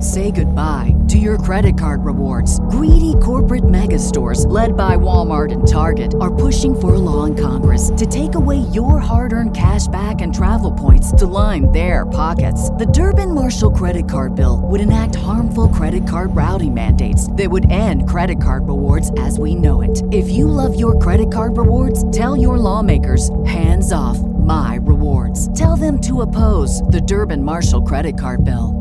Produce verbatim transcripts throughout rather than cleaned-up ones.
Say goodbye to your credit card rewards. Greedy corporate mega stores, led by Walmart and Target, are pushing for a law in Congress to take away your hard-earned cash back and travel points to line their pockets. The Durbin-Marshall credit card bill would enact harmful credit card routing mandates that would end credit card rewards as we know it. If you love your credit card rewards, tell your lawmakers, hands off my rewards. Tell them to oppose the Durbin-Marshall credit card bill.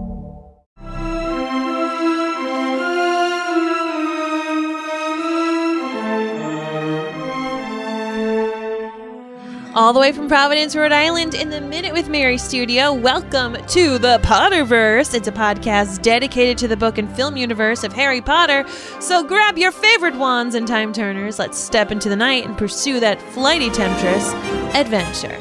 All the way from Providence, Rhode Island, in the Minute with Mary studio, welcome to the Potterverse. It's a podcast dedicated to the book and film universe of Harry Potter. So grab your favorite wands and time turners. Let's step into the night and pursue that flighty temptress adventure.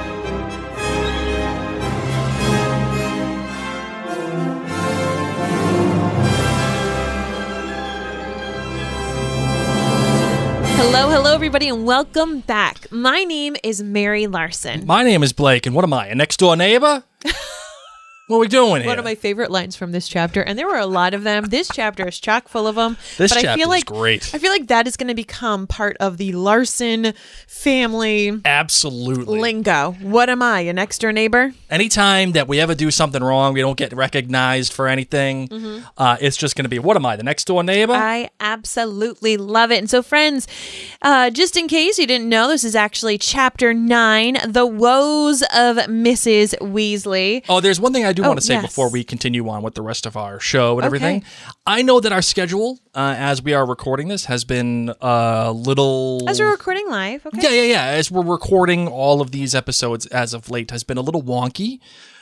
Hello, hello, everybody, and welcome back. My name is Mary Larson. My name is Blake, and what am I, a next-door neighbor? What are we doing here? One of my favorite lines from this chapter, and there were a lot of them. This chapter is chock full of them. This but chapter I feel like, is great. I feel like that is going to become part of the Larson family Absolutely. lingo. What am I, a next-door neighbor? Anytime that we ever do something wrong, we don't get recognized for anything, mm-hmm. uh, it's just going to be, what am I, the next-door neighbor? I absolutely love it. And so, friends, uh, just in case you didn't know, this is actually Chapter nine, The Woes of Missus Weasley. Oh, there's one thing I do Oh, want to say yes. before we continue on with the rest of our show and Okay. everything. I know that our schedule, uh, as we are recording this, has been a little... As we're recording live, okay? Yeah, yeah, yeah. As we're recording all of these episodes as of late has been a little wonky.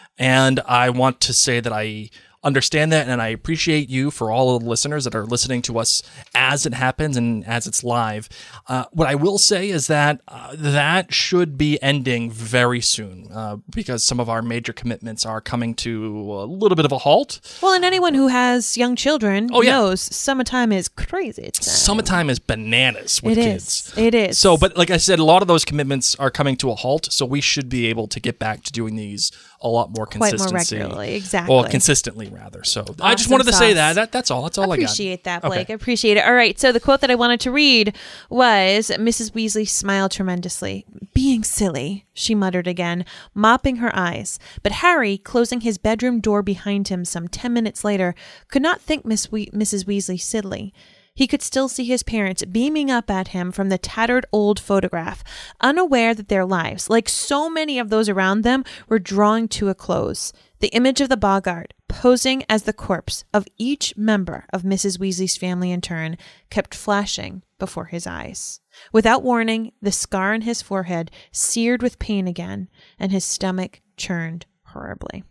And I want to say that I understand that, and I appreciate you for all of the listeners that are listening to us as it happens and as it's live. Uh, what I will say is that uh, that should be ending very soon uh, because some of our major commitments are coming to a little bit of a halt. Well, and anyone who has young children Oh, yeah. knows summertime is crazy. Time. Summertime is bananas with It kids. is. It is. So, but like I said, a lot of those commitments are coming to a halt, so we should be able to get back to doing these a lot more Quite more consistency. regularly, exactly. Well, consistently, rather. So I just Awesome wanted to say sauce. that. that. That's all. That's all I, got. Appreciate that, Blake. Okay. I appreciate it. All right. So the quote that I wanted to read was, Missus Weasley smiled tremendously. Being silly, she muttered again, mopping her eyes. But Harry, closing his bedroom door behind him some ten minutes later, could not think Miss we- Missus Weasley silly. He could still see his parents beaming up at him from the tattered old photograph, unaware that their lives, like so many of those around them, were drawing to a close. The image of the Boggart, posing as the corpse of each member of Missus Weasley's family in turn, kept flashing before his eyes. Without warning, the scar on his forehead seared with pain again, and his stomach churned horribly.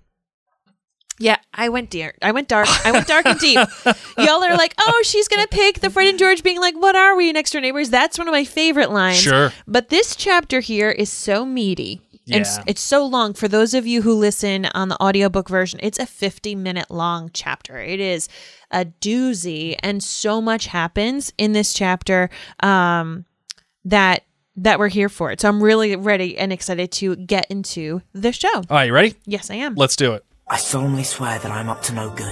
Yeah, I went dear. I went dark. I went dark and deep. Y'all are like, oh, she's going to pick the Fred and George being like, what are we, next door neighbors? That's one of my favorite lines. Sure. But this chapter here is so meaty. And Yeah. it's so long. For those of you who listen on the audiobook version, it's a fifty minute long chapter. It is a doozy. And so much happens in this chapter um, that that we're here for it. So I'm really ready and excited to get into the show. All right, you ready? Yes, I am. Let's do it. I solemnly swear that I'm up to no good.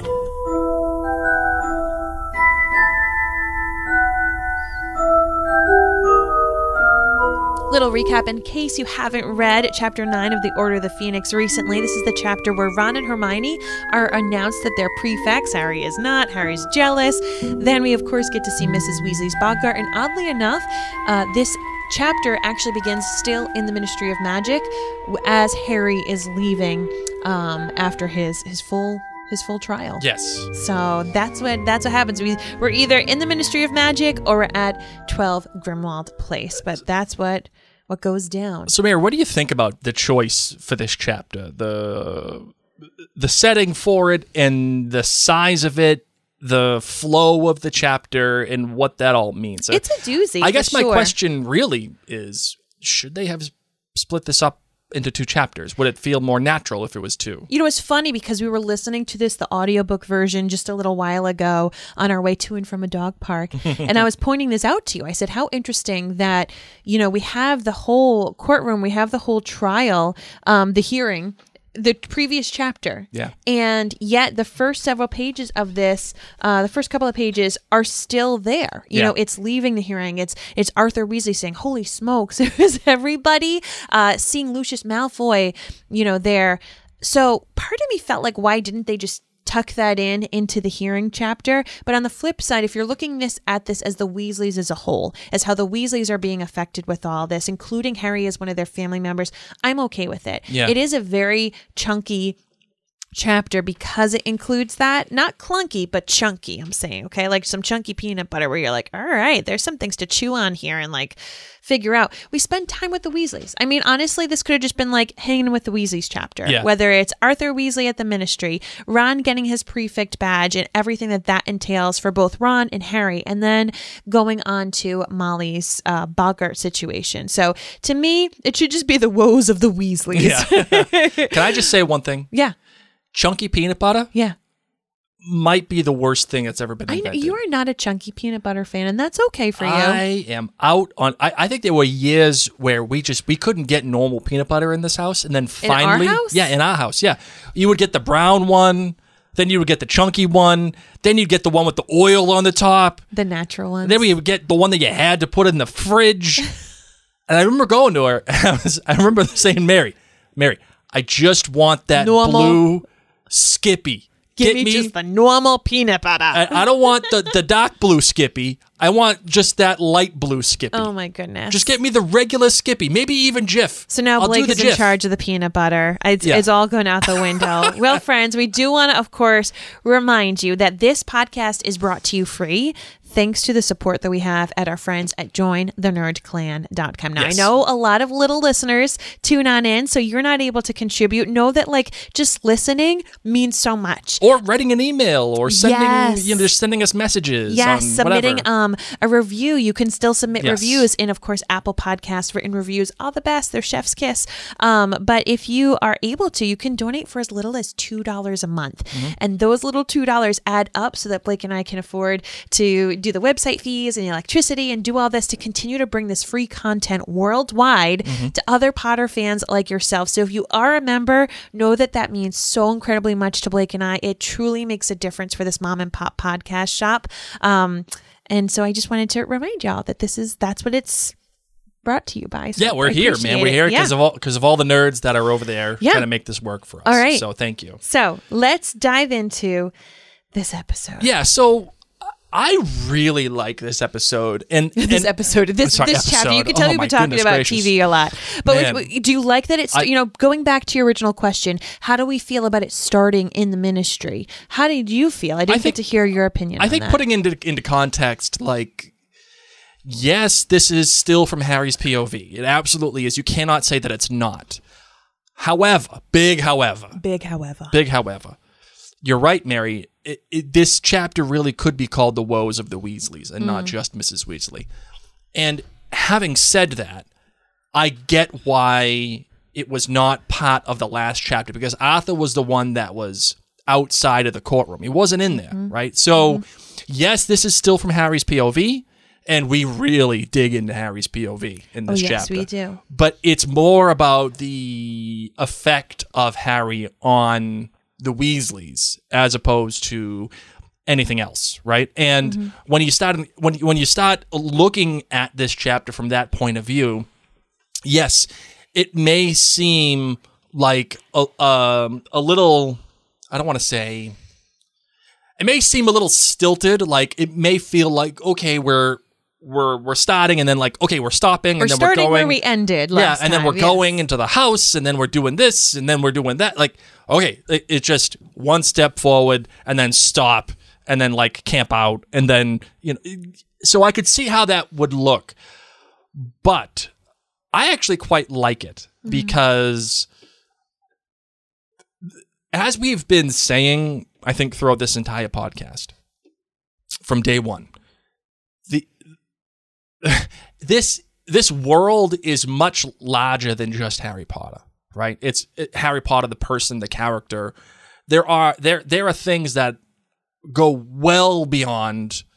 Little recap in case you haven't read Chapter nine of The Order of the Phoenix recently. This is the chapter where Ron and Hermione are announced that they're prefects. Harry is not. Harry's jealous. Then we, of course, get to see Missus Weasley's Boggart. And oddly enough, uh, this chapter actually begins still in the Ministry of Magic as Harry is leaving um, after his, his full... his full trial. Yes. So that's what that's what happens. We we're either in the Ministry of Magic or we're at twelve Grimwald Place. But that's what what goes down. So, Mayor, what do you think about the choice for this chapter? The the setting for it and the size of it, the flow of the chapter, and what that all means. It's a doozy. I guess for my sure. question really is, should they have split this up into two chapters? Would it feel more natural if it was two? You know, it's funny because we were listening to this, the audiobook version, just a little while ago on our way to and from a dog park. And I was pointing this out to you. I said, how interesting that, you know, we have the whole courtroom, we have the whole trial, um, the hearing the previous chapter. Yeah. And yet the first several pages of this, uh, the first couple of pages are still there. You Yeah. know, it's leaving the hearing. It's it's Arthur Weasley saying, holy smokes, it was everybody uh, seeing Lucius Malfoy, you know, there. So part of me felt like, why didn't they just tuck that in into the hearing chapter? But on the flip side, if you're looking this at this as the Weasleys as a whole, as how the Weasleys are being affected with all this, including Harry as one of their family members, I'm okay with it. Yeah. It is a very chunky chapter because it includes that. Not clunky, but chunky, I'm saying, okay? Like some chunky peanut butter where you're like, all right, there's some things to chew on here and like figure out. We spend time with the Weasleys. I mean, honestly, this could have just been like hanging with the Weasleys chapter. Yeah. Whether it's Arthur Weasley at the Ministry, Ron getting his prefect badge and everything that that entails for both Ron and Harry, and then going on to Molly's uh, Boggart situation. So to me, it should just be the woes of the Weasleys. Yeah. Can I just say one thing? Yeah. Chunky peanut butter Yeah. might be the worst thing that's ever been I know invented. you are not a chunky peanut butter fan, and that's okay for you. I am out on. I, I think there were years where we just we couldn't get normal peanut butter in this house, and then finally, our house? yeah, in our house, yeah, you would get the brown one, then you would get the chunky one, then you'd get the one with the oil on the top, The natural ones. and then we would get the one that you had to put in the fridge. And I remember going to her. And I was. I remember saying, "Mary, Mary, I just want that Normal. blue Skippy. Give Get me, just the normal peanut butter. I, I don't want the, the dark blue Skippy. I want just that light blue Skippy. oh my goodness. Just get me the regular Skippy, maybe even Jif. So now I'll Blake do is the in Jif. charge of the peanut butter. It's, Yeah. it's all going out the window. Well, friends, we do want to, of course, remind you that this podcast is brought to you free thanks to the support that we have at our friends at join the nerd clan dot com. Now, Yes. I know a lot of little listeners tune on in, so you're not able to contribute. Know that, like, just listening means so much. Or writing an email or sending, Yes. you know, just sending us messages. Yes, on submitting whatever. um a review. You can still submit Yes. reviews in, of course, Apple Podcasts, written reviews, all the best. They're chef's kiss. Um, but if you are able to, you can donate for as little as two dollars a month. Mm-hmm. And those little two dollars add up so that Blake and I can afford to do the website fees and the electricity and do all this to continue to bring this free content worldwide Mm-hmm. to other Potter fans like yourself. So if you are a member, know that that means so incredibly much to Blake and I. It truly makes a difference for this mom and pop podcast shop. Um, and so I just wanted to remind y'all that this is, that's what it's brought to you by. So Yeah, we're I here, man. appreciate We're it. here because Yeah. of all because of all the nerds that are over there Yeah. trying to make this work for us. All right. So thank you. So let's dive into this episode. Yeah. So I really like this episode, and This and- episode, this sorry, this chapter, you episode. can tell Oh, we've my been talking goodness about gracious. T V a lot. But Man. was- do you like that it's, I- you know, going back to your original question, how do we feel about it starting in the Ministry? How did you feel? I didn't think- get to hear your opinion I on think that. putting into into context, like, yes, this is still from Harry's P O V. It absolutely is. You cannot say that it's not. However, big however, Big, however. big however, you're right, Mary. It, it, this chapter really could be called The Woes of the Weasleys and not just Missus Weasley. And having said that, I get why it was not part of the last chapter, because Arthur was the one that was outside of the courtroom. He wasn't in there, right? So, yes, this is still from Harry's P O V, and we really dig into Harry's P O V in this Oh, yes, chapter. we do. But it's more about the effect of Harry on the Weasleys as opposed to anything else, right? And Mm-hmm. when you start when when you start looking at this chapter from that point of view, yes, it may seem like a um, a little, I don't want to say, it may seem a little stilted. Like it may feel like, okay, we're we're we're starting, and then like, okay, we're stopping, We're and then starting we're going where we ended last yeah, and then time, we're yes. going into the house, and then we're doing this, and then we're doing that. Like, okay, it, it's just one step forward, and then stop, and then like camp out, and then, you know. So I could see how that would look, but I actually quite like it Mm-hmm. because, as we've been saying, I think throughout this entire podcast, from day one, the this this world is much larger than just Harry Potter, right? It's it, Harry Potter, the person, the character. There are there there are things that go well beyond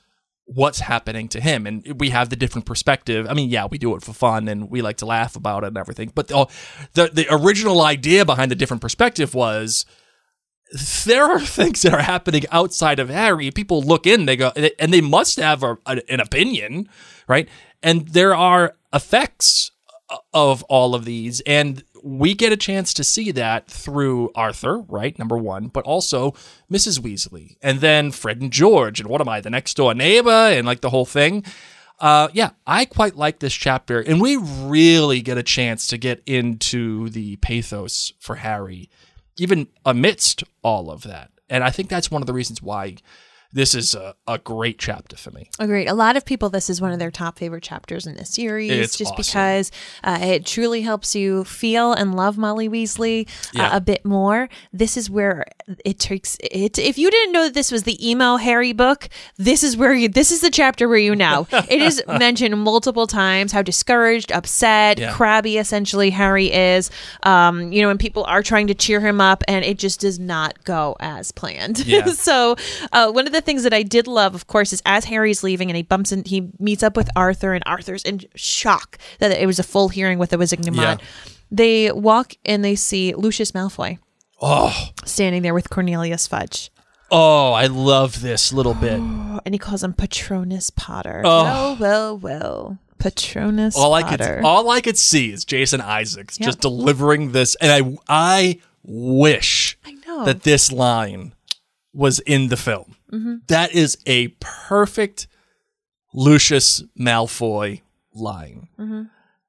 what's happening to him. And we have the different perspective. I mean, yeah, we do it for fun and we like to laugh about it and everything. But the, the, the original idea behind the different perspective was there are things that are happening outside of Harry. People look in, they go, and they must have a, an opinion, right? And there are effects of all of these. And we get a chance to see that through Arthur, right? Number one, but also Missus Weasley, and then Fred and George, and what am I, the next door neighbor, and like the whole thing. Uh, yeah, I quite like this chapter, and we really get a chance to get into the pathos for Harry, even amidst all of that. And I think that's one of the reasons why this is a, a great chapter for me. Agreed. A lot of people, this is one of their top favorite chapters in this series, it's just awesome. because uh, it truly helps you feel and love Molly Weasley uh, Yeah. a bit more. This is where it takes it. If you didn't know that this was the emo Harry book, this is where you. This is the chapter where you know it is mentioned multiple times how discouraged, upset, Yeah. crabby, essentially Harry is. Um, you know, and people are trying to cheer him up, and it just does not go as planned. Yeah. So uh, one of the things that I did love, of course, is as Harry's leaving and he bumps in, he meets up with Arthur, and Arthur's in shock that it was a full hearing with the Wizarding Yeah. They walk and they see Lucius Malfoy Oh, standing there with Cornelius Fudge, oh, I love this little bit. and he calls him Patronus Potter. Oh. Well, well, well, Patronus all I Potter. could all I could see is Jason Isaacs Yeah. just delivering this, and I I wish I know. that this line was in the film. Mm-hmm. That is a perfect Lucius Malfoy line. Mm-hmm.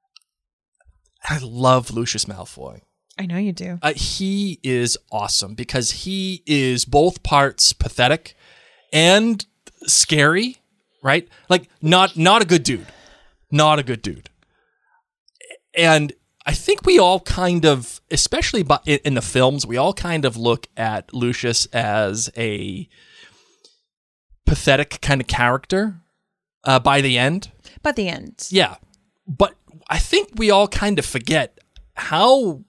I love Lucius Malfoy. I know you do. Uh, he is awesome because he is both parts pathetic and scary, right? Like not not a good dude. Not a good dude. And I think we all kind of, especially by, in the films, we all kind of look at Lucius as a pathetic kind of character uh, by the end. By the end. Yeah. But I think we all kind of forget how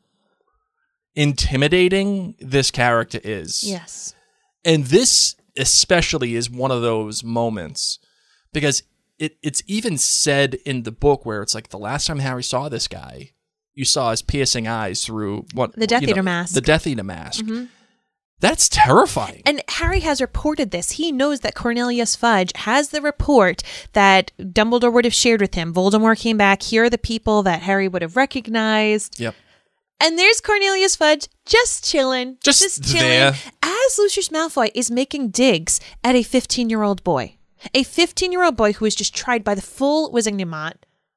intimidating this character is. Yes. And this especially is one of those moments because it, it's even said in the book where it's like the last time Harry saw this guy, you saw his piercing eyes through what The Death you know, Eater mask. The Death Eater mask. Mhm. That's terrifying. And Harry has reported this. He knows that Cornelius Fudge has the report that Dumbledore would have shared with him. Voldemort came back. Here are the people that Harry would have recognized. Yep. And there's Cornelius Fudge just chilling. Just chilling. there. As Lucius Malfoy is making digs at a fifteen-year-old boy. A fifteen-year-old boy who was just tried by the full Wizengamot.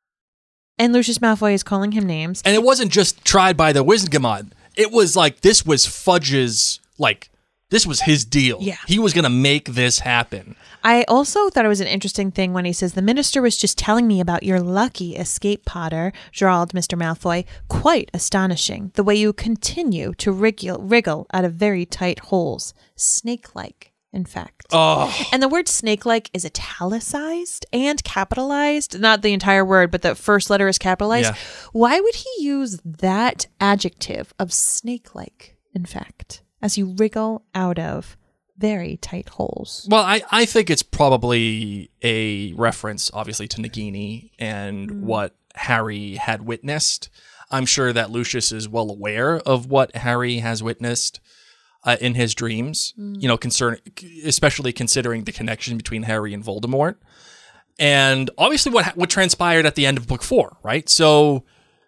And Lucius Malfoy is calling him names. And it wasn't just tried by the Wizengamot. It was like this was Fudge's, like, this was his deal. Yeah. He was going to make this happen. I also thought it was an interesting thing when he says, the minister was just telling me about your lucky escape, Potter, drawled Mister Malfoy. Quite astonishing, the way you continue to wriggle, wriggle out of very tight holes. Snake-like, in fact. Oh, And the word snake-like is italicized and capitalized. Not the entire word, but the first letter is capitalized. Yeah. Why would he use that adjective of snake-like, in fact, as you wriggle out of very tight holes? well, I, I think it's probably a reference, obviously, to Nagini and Mm. what Harry had witnessed. I'm sure that Lucius is well aware of what Harry has witnessed uh, in his dreams, Mm. you know, concern, especially considering the connection between Harry and Voldemort. And obviously what what transpired at the end of book four, right? So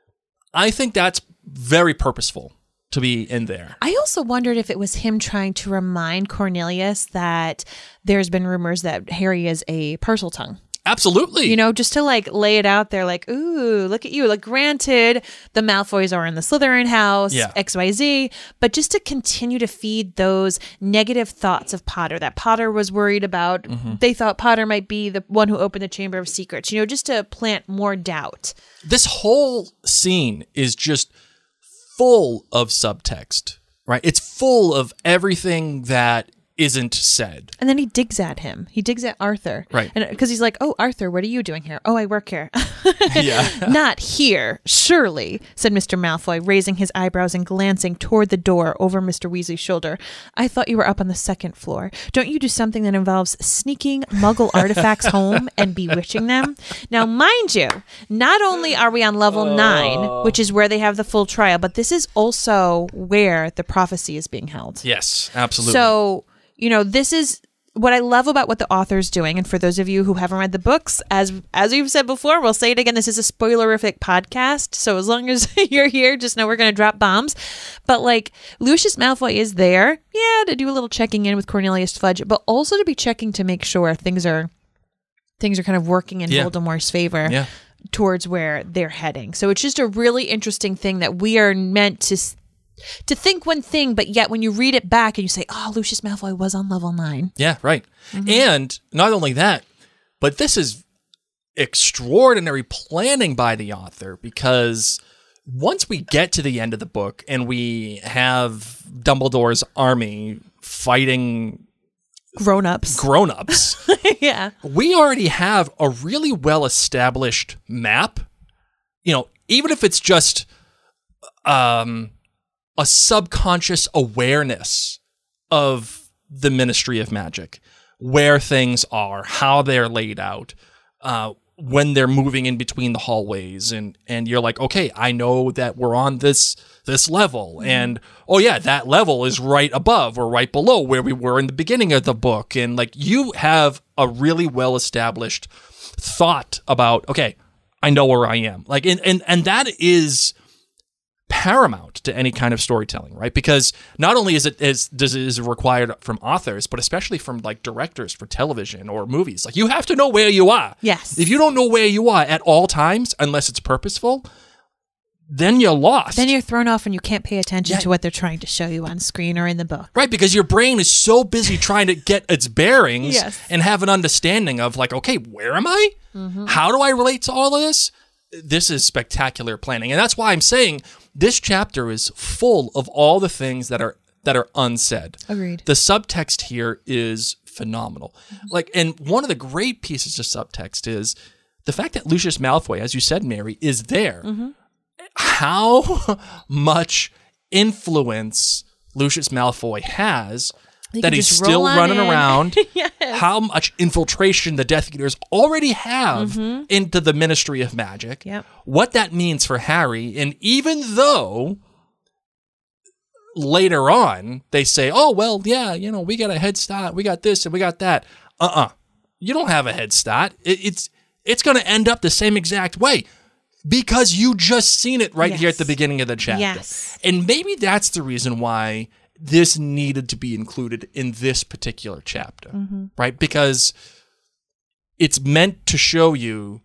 I think that's very purposeful to be in there. I also wondered if it was him trying to remind Cornelius that there's been rumors that Harry is a Parseltongue. Absolutely. You know, just to like lay it out there like, ooh, look at you. Like, granted, the Malfoys are in the Slytherin house, Yeah. X Y Z, but just to continue to feed those negative thoughts of Potter that Potter was worried about. Mm-hmm. They thought Potter might be the one who opened the Chamber of Secrets, you know, just to plant more doubt. This whole scene is just full of subtext, right? It's full of everything that isn't said. And then he digs at him. He digs at Arthur. Right. And because he's like, oh, Arthur, what are you doing here? Oh, I work here. Yeah. Not here, surely, said Mister Malfoy, raising his eyebrows and glancing toward the door over Mister Weasley's shoulder. I thought you were up on the second floor. Don't you do something that involves sneaking Muggle artifacts home and bewitching them? Now, mind you, not only are we on level nine, which is where they have the full trial, but this is also where the prophecy is being held. Yes, absolutely. So, you know, this is what I love about what the author's doing. And for those of you who haven't read the books, as as we've said before, we'll say it again, this is a spoilerific podcast. So as long as you're here, just know we're going to drop bombs. But like, Lucius Malfoy is there, yeah, to do a little checking in with Cornelius Fudge, but also to be checking to make sure things are things are kind of working in Yeah. Voldemort's favor. Yeah. Towards where they're heading. So it's just a really interesting thing that we are meant to to think one thing, but yet when you read it back and you say, oh, Lucius Malfoy was on level nine. Yeah, right. Mm-hmm. And not only that, but this is extraordinary planning by the author, because once we get to the end of the book and we have Dumbledore's army fighting Grown-ups. grown-ups, Yeah. we already have a really well-established map. You know, even if it's just um, a subconscious awareness of the Ministry of Magic, where things are, how they're laid out, uh, when they're moving in between the hallways, and and you're like, okay, I know that we're on this this level, mm-hmm. and oh yeah, that level is right above or right below where we were in the beginning of the book, and like you have a really well established thought about, okay, I know where I am, like, and and and that is paramount to any kind of storytelling, right? Because not only is it is does it is it required from authors, but especially from like directors for television or movies. Like, you have to know where you are. Yes. If you don't know where you are at all times, unless it's purposeful, then you're lost. Then you're thrown off and you can't pay attention Yeah. to what they're trying to show you on screen or in the book. Right, because your brain is so busy trying to get its bearings Yes. and have an understanding of like, okay, where am I? Mm-hmm. How do I relate to all of this? This is spectacular planning. And that's why I'm saying this chapter is full of all the things that are that are unsaid. Agreed. The subtext here is phenomenal. Like, and one of the great pieces of subtext is the fact that Lucius Malfoy, as you said, Mary, is there. Mm-hmm. How much influence Lucius Malfoy has He that can he's just still roll on running in. around. Yes. How much infiltration the Death Eaters already have Mm-hmm. into the Ministry of Magic. Yep. What that means for Harry. And even though later on they say, oh, well, yeah, you know, we got a head start. We got this and we got that. Uh-uh. You don't have a head start. It, it's it's going to end up the same exact way. Because you just seen it right Yes. here at the beginning of the chapter. Yes. And maybe that's the reason why this needed to be included in this particular chapter, Mm-hmm. right? Because it's meant to show you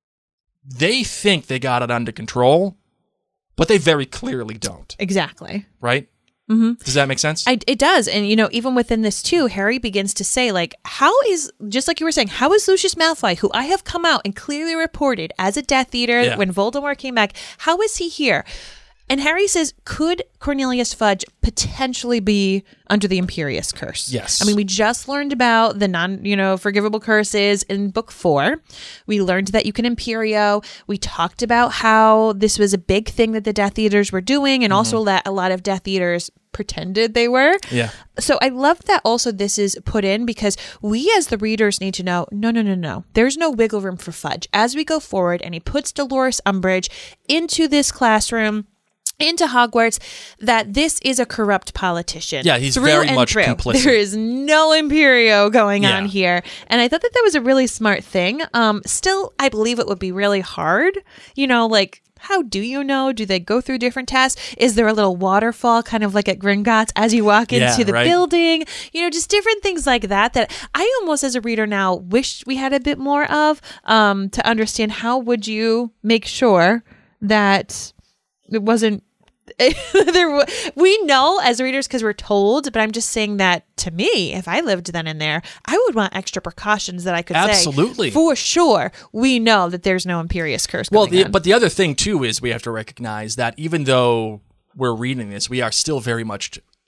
they think they got it under control, but they very clearly don't, Exactly. right? Mm-hmm. Does that make sense? I, it does. And, you know, even within this, too, Harry begins to say, like, how is, just like you were saying, how is Lucius Malfoy, who I have come out and clearly reported as a Death Eater Yeah. when Voldemort came back, how is he here? And Harry says, could Cornelius Fudge potentially be under the Imperious Curse? Yes. I mean, we just learned about the non, you know, forgivable curses in book four. We learned that you can Imperio. We talked about how this was a big thing that the Death Eaters were doing, and also that a lot of Death Eaters pretended they were. Yeah. So I love that also this is put in, because we as the readers need to know, no, no, no, no. There's no wiggle room for Fudge. As we go forward and he puts Dolores Umbridge into this classroom, into Hogwarts, that this is a corrupt politician. Yeah, he's through very and much through. complicit. There is no Imperio going Yeah. on here. And I thought that that was a really smart thing. Um, still, I believe it would be really hard. You know, like, how do you know? Do they go through different tests? Is there a little waterfall, kind of like at Gringotts, as you walk Yeah, into the right. building? You know, just different things like that, that I almost as a reader now wish we had a bit more of, um, to understand how would you make sure that it wasn't there w- we know as readers because we're told, but I'm just saying that to me, if I lived then and there, I would want extra precautions that I could Absolutely. say for sure. We know that there's no Imperious Curse Well, going the, on. but the other thing too is we have to recognize that even though we're reading this, we are still very much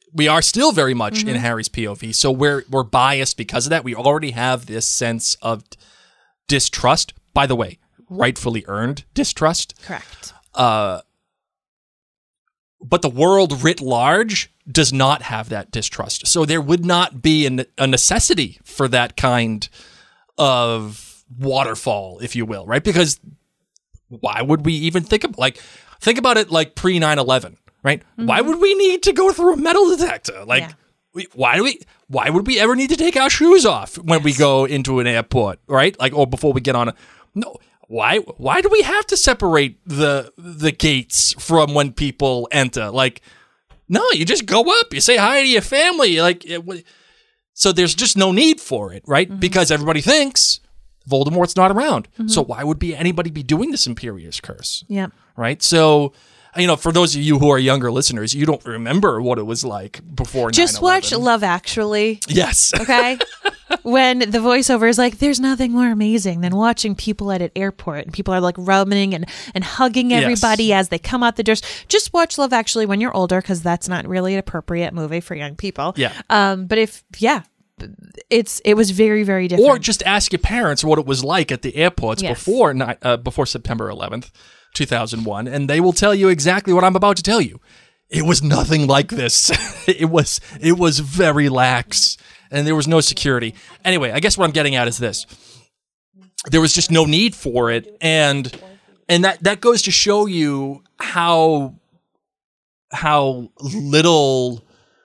we are still very much mm-hmm. in Harry's P O V. So we're we're biased because of that. We already have this sense of distrust. By the way, rightfully earned distrust. Correct. Uh, but the world writ large does not have that distrust. So there would not be a, a necessity for that kind of waterfall, if you will, right? Because why would we even think of like think about it like pre nine eleven, right? Mm-hmm. Why would we need to go through a metal detector? Like yeah. we, why do we why would we ever need to take our shoes off when yes. we go into an airport, right? Like or before we get on a no Why why do we have to separate the the gates from when people enter? Like, no, you just go up, you say hi to your family. Like, it, so there's just no need for it, right? Mm-hmm. Because everybody thinks Voldemort's not around. Mm-hmm. So why would be anybody be doing this Imperius Curse? Yeah. Right? So, you know, for those of you who are younger listeners, you don't remember what it was like before Just nine eleven. Watch Love Actually. Yes. Okay? When the voiceover is like, there's nothing more amazing than watching people at an airport and people are like rubbing and, and hugging everybody yes. as they come out the doors. Just watch Love Actually when you're older because that's not really an appropriate movie for young people. Yeah. Um, but if, yeah, it's it was very, very different. Or just ask your parents what it was like at the airports yes. before uh, before September eleventh, two thousand one, and they will tell you exactly what I'm about to tell you. It was nothing like this. it was it was very lax. And there was no security. Anyway, I guess what I'm getting at is this. There was just no need for it. And and that, that goes to show you how how little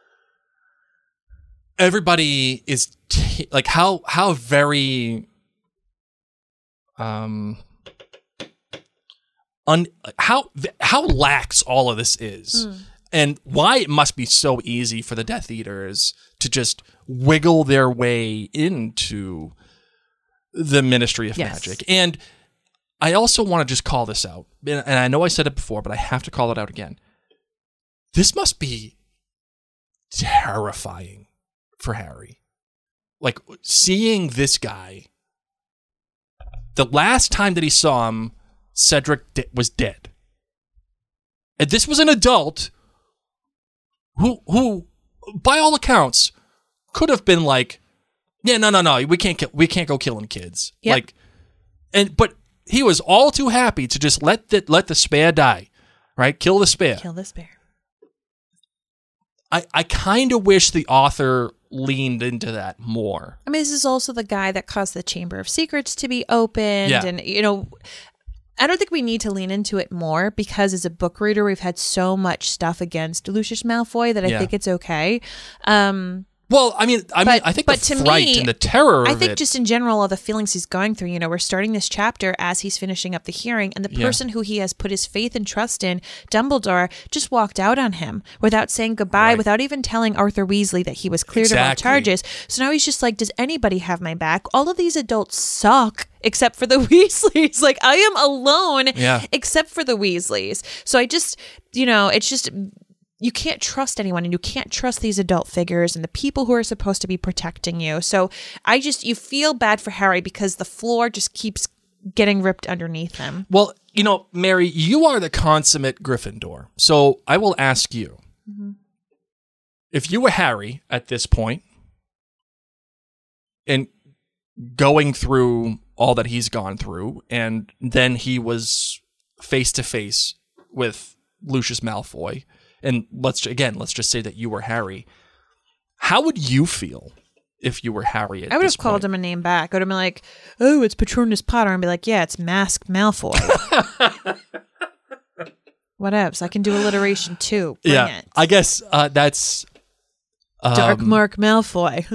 everybody is t- like how how very um un, how how lax all of this is. Mm. And why it must be so easy for the Death Eaters to just wiggle their way into the Ministry of yes. Magic. And I also want to just call this out. And I know I said it before, but I have to call it out again. This must be terrifying for Harry. Like, seeing this guy, the last time that he saw him, Cedric di- was dead. And this was an adult who, who, by all accounts, could have been like, yeah, no, no, no, we can't, kill, we can't go killing kids. Yep. Like, and but he was all too happy to just let the let the spare die, right? Kill the spare. Kill the spare. I I kind of wish the author leaned into that more. I mean, this is also the guy that caused the Chamber of Secrets to be opened, yeah. and you know. I don't think we need to lean into it more because as a book reader, we've had so much stuff against Lucius Malfoy that I yeah. think it's okay. Um, well, I mean, I but, mean, I think but the to fright me, and the terror I of think it, just in general, all the feelings he's going through, you know, we're starting this chapter as he's finishing up the hearing, and the yeah. person who he has put his faith and trust in, Dumbledore, just walked out on him without saying goodbye, right. without even telling Arthur Weasley that he was cleared exactly. of all charges. So now he's just like, does anybody have my back? All of these adults suck. Except for the Weasleys. Like, I am alone yeah. except for the Weasleys. So I just, you know, it's just, you can't trust anyone and you can't trust these adult figures and the people who are supposed to be protecting you. So I just, you feel bad for Harry because the floor just keeps getting ripped underneath him. Well, you know, Mary, you are the consummate Gryffindor. So I will ask you, mm-hmm. if you were Harry at this point and going through all that he's gone through, and then he was face to face with Lucius Malfoy, and let's again, let's just say that you were Harry. How would you feel if you were Harry? At I would this have called point? him a name back. I would have been like, "Oh, it's Patronus Potter," and be like, "Yeah, it's Masked Malfoy." Whatevs. I can do alliteration too. Bring yeah, it. I guess uh, that's um, Dark Mark Malfoy.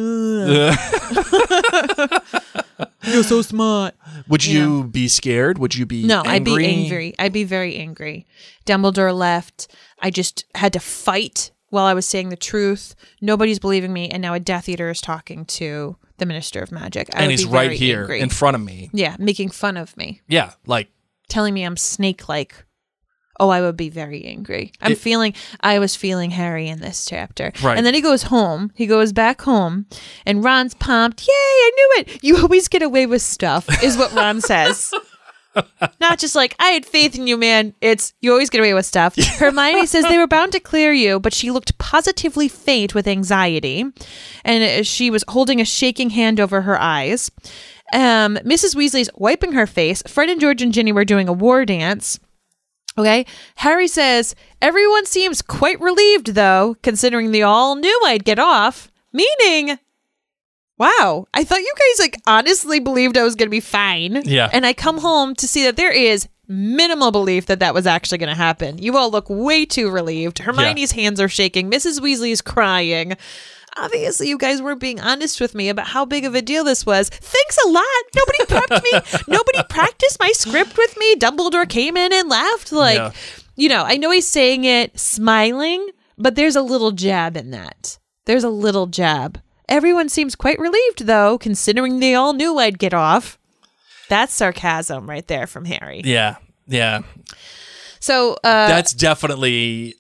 You're so smart. Would you, you know? be scared? Would you be No, angry? I'd be angry. I'd be very angry. Dumbledore left. I just had to fight while I was saying the truth. Nobody's believing me, and now a Death Eater is talking to the Minister of Magic. I and would he's be right very here angry. in front of me. Yeah, making fun of me. Yeah, like telling me I'm snake-like. Oh, I would be very angry. I'm it, feeling, I was feeling Harry in this chapter. Right. And then he goes home. He goes back home and Ron's pumped. Yay, I knew it. You always get away with stuff, is what Ron says. Not just like, I had faith in you, man. It's, you always get away with stuff. Hermione says they were bound to clear you, but she looked positively faint with anxiety. And she was holding a shaking hand over her eyes. Um, Missus Weasley's wiping her face. Fred and George and Ginny were doing a war dance. Okay. Harry says, everyone seems quite relieved, though, considering they all knew I'd get off. Meaning, wow, I thought you guys like honestly believed I was going to be fine. Yeah. And I come home to see that there is minimal belief that that was actually going to happen. You all look way too relieved. Hermione's yeah. hands are shaking. Missus Weasley is crying. Obviously, you guys weren't being honest with me about how big of a deal this was. Thanks a lot. Nobody prepped me. Nobody practiced my script with me. Dumbledore came in and laughed. Like, yeah. you know, I know he's saying it smiling, but there's a little jab in that. There's a little jab. Everyone seems quite relieved, though, considering they all knew I'd get off. That's sarcasm right there from Harry. Yeah, yeah. So uh, that's definitely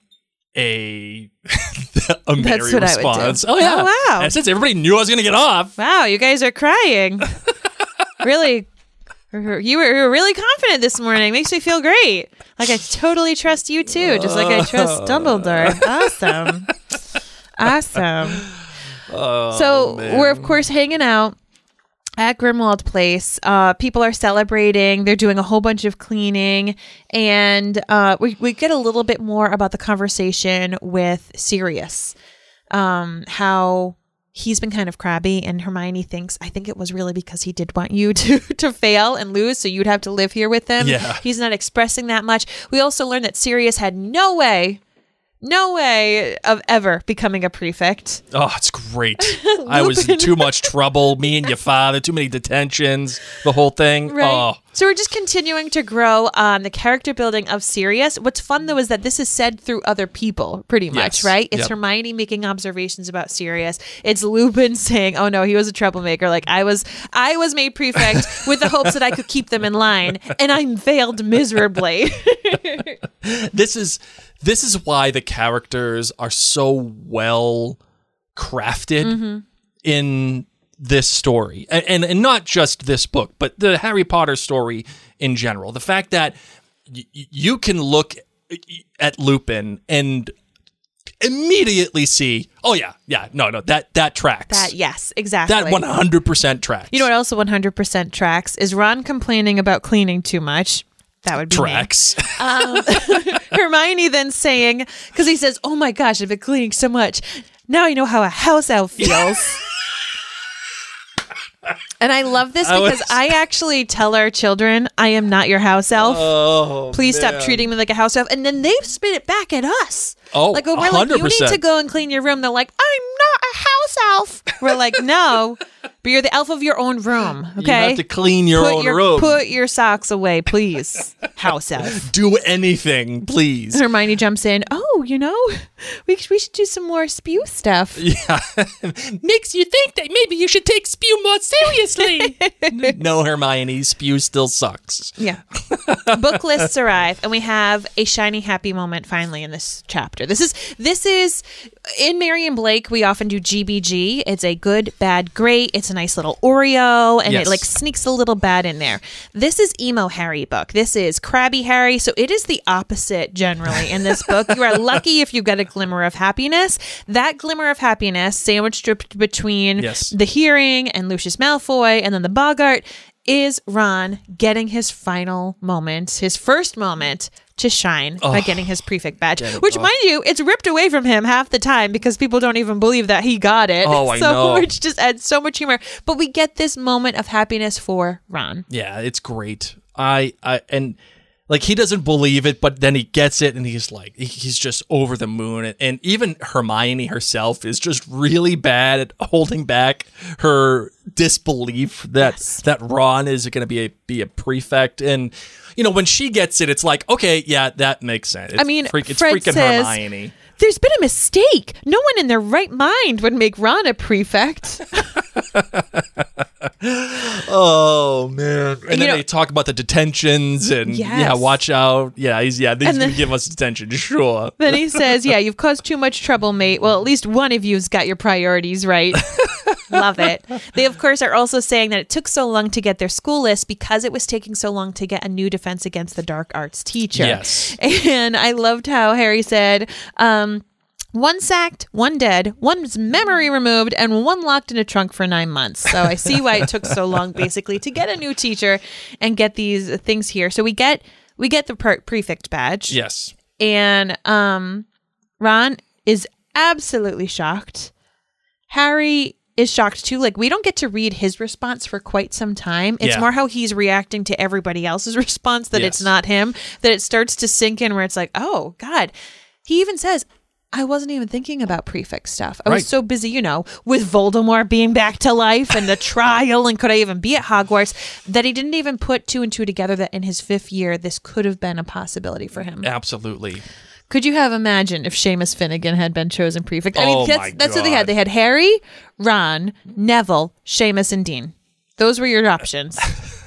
a a Mary that's what response. I would do. Oh yeah! Oh, wow! And since everybody knew I was going to get off, wow! You guys are crying. Really, you were, you were really confident this morning. Makes me feel great. Like I totally trust you too, just like I trust Dumbledore. Awesome, awesome. Oh, so man. We're of course hanging out at Grimmauld Place. Uh, people are celebrating. They're doing a whole bunch of cleaning, and uh, we we get a little bit more about the conversation with Sirius. Um, how he's been kind of crabby, and Hermione thinks, I think it was really because he did want you to to fail and lose, so you'd have to live here with him. Yeah. He's not expressing that much. We also learned that Sirius had no way. No way of ever becoming a prefect. Oh, it's great. I was in too much trouble. Me and your father, too many detentions, the whole thing. Right. Oh. So we're just continuing to grow on the character building of Sirius. What's fun, though, is that this is said through other people, pretty much, Yes. right? It's Yep. Hermione making observations about Sirius. It's Lupin saying, oh, no, he was a troublemaker. Like, I was I was made prefect with the hopes that I could keep them in line, and I failed miserably. This is this is why the characters are so well crafted Mm-hmm. in this story, and, and and not just this book, but the Harry Potter story in general. The fact that y- you can look at Lupin and immediately see, oh yeah, yeah, no, no, that that tracks. That, yes, exactly. That one hundred percent tracks. You know what also one hundred percent tracks is Ron complaining about cleaning too much. That would be tracks. Um, Hermione then saying, because he says, oh my gosh, I've been cleaning so much. Now I know how a house elf feels. And I love this I because was- I actually tell our children, I am not your house elf. Oh, Please man. stop treating me like a house elf. And then they spit it back at us. Oh, like, when we're like, one hundred you need percent. to go and clean your room. They're like, I'm not a house elf. We're like, no, but you're the elf of your own room. Okay. You have to clean your put own your, room. Put your socks away, please. House elf. Do anything, please. Hermione jumps in. Oh, you know, we, we should do some more spew stuff. Yeah. Makes you think that maybe you should take spew more seriously. No, Hermione, spew still sucks. Yeah. Book lists arrive, and we have a shiny, happy moment finally in this chapter. This is this is in Marion Blake. We often do G B G. It's a good, bad, great. It's a nice little Oreo, and Yes. it like sneaks a little bad in there. This is emo Harry book. This is crabby Harry. So it is the opposite generally in this book. You are lucky if you get a glimmer of happiness. That glimmer of happiness, sandwiched between Yes. the hearing and Lucius Malfoy, and then the Boggart, is Ron getting his final moment, his first moment to shine by getting his prefect badge, which, mind you, it's ripped away from him half the time because people don't even believe that he got it. Oh, I so, know. Which just adds so much humor. But we get this moment of happiness for Ron. Yeah, it's great. I, I, and like he doesn't believe it, but then he gets it, and he's like, he- he's just over the moon. And, and even Hermione herself is just really bad at holding back her disbelief that Yes. that Ron is going to be a be a prefect. And you know, when she gets it, it's like, okay, yeah, that makes sense. It's I mean, freak, it's Fred freaking says, Hermione. There's been a mistake. No one in their right mind would make Ron a prefect. Oh man! And You then know- they talk about the detentions and Yes. yeah, watch out. Yeah, he's yeah, he's And gonna then- give us detention, sure. Then he says, yeah, you've caused too much trouble, mate. Well, at least one of you's got your priorities right. Love it. They, of course, are also saying that it took so long to get their school list because it was taking so long to get a new Defense Against the Dark Arts teacher. Yes. And I loved how Harry said, um, one sacked, one dead, one's memory removed, and one locked in a trunk for nine months. So I see why it took so long, basically, to get a new teacher and get these things here. So we get we get the pre- prefect badge. Yes. And um, Ron is absolutely shocked. Harry is shocked too. Like, we don't get to read his response for quite some time. It's Yeah. more how he's reacting to everybody else's response that Yes. it's not him, that it starts to sink in where it's like, oh, God. He even says, I wasn't even thinking about prefect stuff. I Right. was so busy, you know, with Voldemort being back to life and the trial and could I even be at Hogwarts, that he didn't even put two and two together that in his fifth year, this could have been a possibility for him. Absolutely. Could you have imagined if Seamus Finnegan had been chosen prefect? I mean, Oh that's, my that's what they had. God. They had Harry, Ron, Neville, Seamus, and Dean. Those were your options.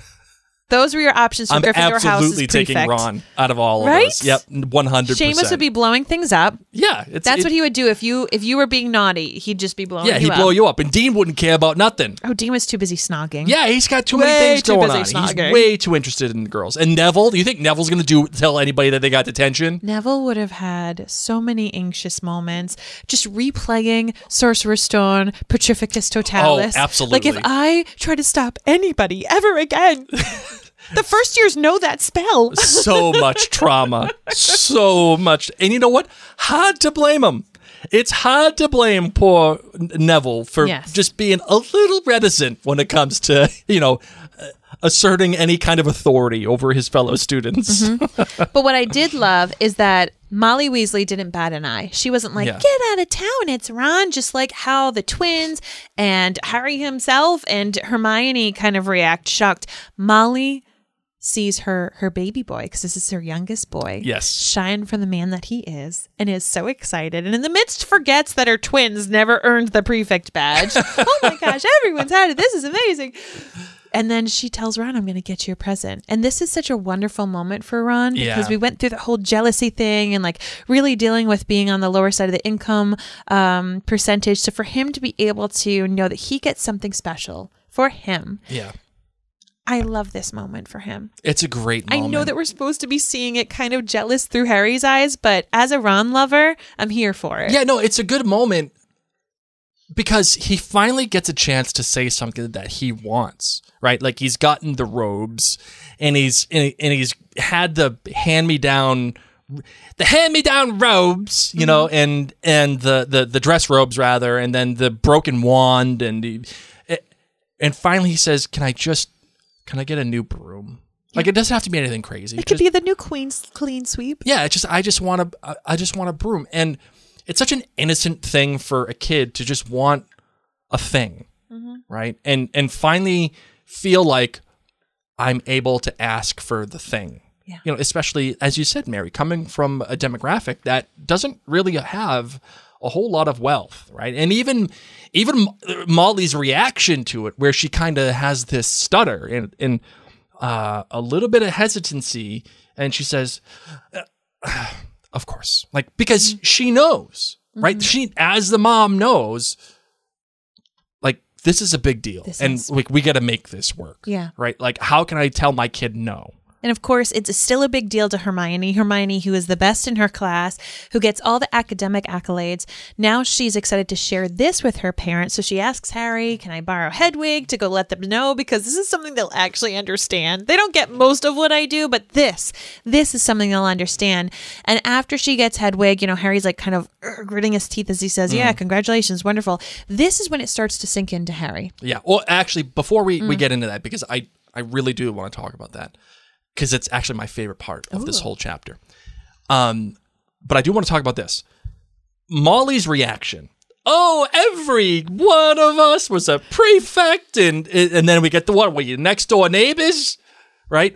Those were your options for I'm Gryffindor House's absolutely prefect. taking Ron out of all of Right? those. Yep, one hundred percent. Seamus would be blowing things up. Yeah, it's, That's it- what he would do if you if you were being naughty. He'd just be blowing Yeah, you he'd up. blow you up, and Dean wouldn't care about nothing. Oh, Dean was too busy snogging. Yeah, he's got too many Way things too going busy on. He's snogging. way too interested in the girls. And Neville, do you think Neville's going to do tell anybody that they got detention? Neville would have had so many anxious moments just replaying Sorcerer's Stone, Petrificus Totalis. Oh, absolutely. Like, if I try to stop anybody ever again, the first years know that spell. So much trauma, so much, and you know what? Hard to blame him. It's hard to blame poor Neville for Yes. just being a little reticent when it comes to, you know, uh, asserting any kind of authority over his fellow students. Mm-hmm. But what I did love is that Molly Weasley didn't bat an eye. She wasn't like, Yeah. get out of town, it's Ron, just like how the twins and Harry himself and Hermione kind of react shocked. Molly sees her her baby boy, because this is her youngest boy, Yes. shine from the man that he is, and is so excited, and in the midst forgets that her twins never earned the prefect badge. Oh my gosh, everyone's had it, this is amazing. And then she tells Ron, I'm going to get you a present. And this is such a wonderful moment for Ron, because Yeah. we went through the whole jealousy thing and like really dealing with being on the lower side of the income um, percentage. So for him to be able to know that he gets something special for him, Yeah, I love this moment for him. it's a great I moment. know that we're supposed to be seeing it kind of jealous through Harry's eyes, but as a Ron lover, I'm here for it. Yeah, no, it's a good moment because he finally gets a chance to say something that he wants, right? Like, he's gotten the robes and he's and he's had the hand-me-down the hand-me-down robes, you know, and and the, the the dress robes rather, and then the broken wand, and he, and finally he says, "Can I just can I get a new broom?" Like, it doesn't have to be anything crazy. It could Just- be the new Queen's clean sweep. yeah, it's just I just want to I just want a broom, and it's such an innocent thing for a kid to just want a thing, right? And and finally feel like I'm able to ask for the thing. Yeah. You know, especially as you said, Mary, coming from a demographic that doesn't really have a whole lot of wealth, right? And even even Molly's reaction to it, where she kind of has this stutter and and uh, a little bit of hesitancy, and she says, uh, "Of course," like, because she knows, right? She, as the mom, knows, like, this is a big deal, This and is. we we got to make this work, Yeah. right? Like, how can I tell my kid no? And of course, it's still a big deal to Hermione. Hermione, who is the best in her class, who gets all the academic accolades. Now she's excited to share this with her parents. So she asks Harry, can I borrow Hedwig to go let them know? Because this is something they'll actually understand. They don't get most of what I do, but this, this is something they'll understand. And after she gets Hedwig, you know, Harry's like kind of uh, gritting his teeth as he says, yeah, congratulations, wonderful. This is when it starts to sink into Harry. Yeah. Well, actually, before we, Mm. we get into that, because I, I really do want to talk about that, because it's actually my favorite part of this whole chapter. Um, but I do want to talk about this. Molly's reaction. Oh, every one of us was a prefect, and and then we get the one, what, your next door neighbors, right?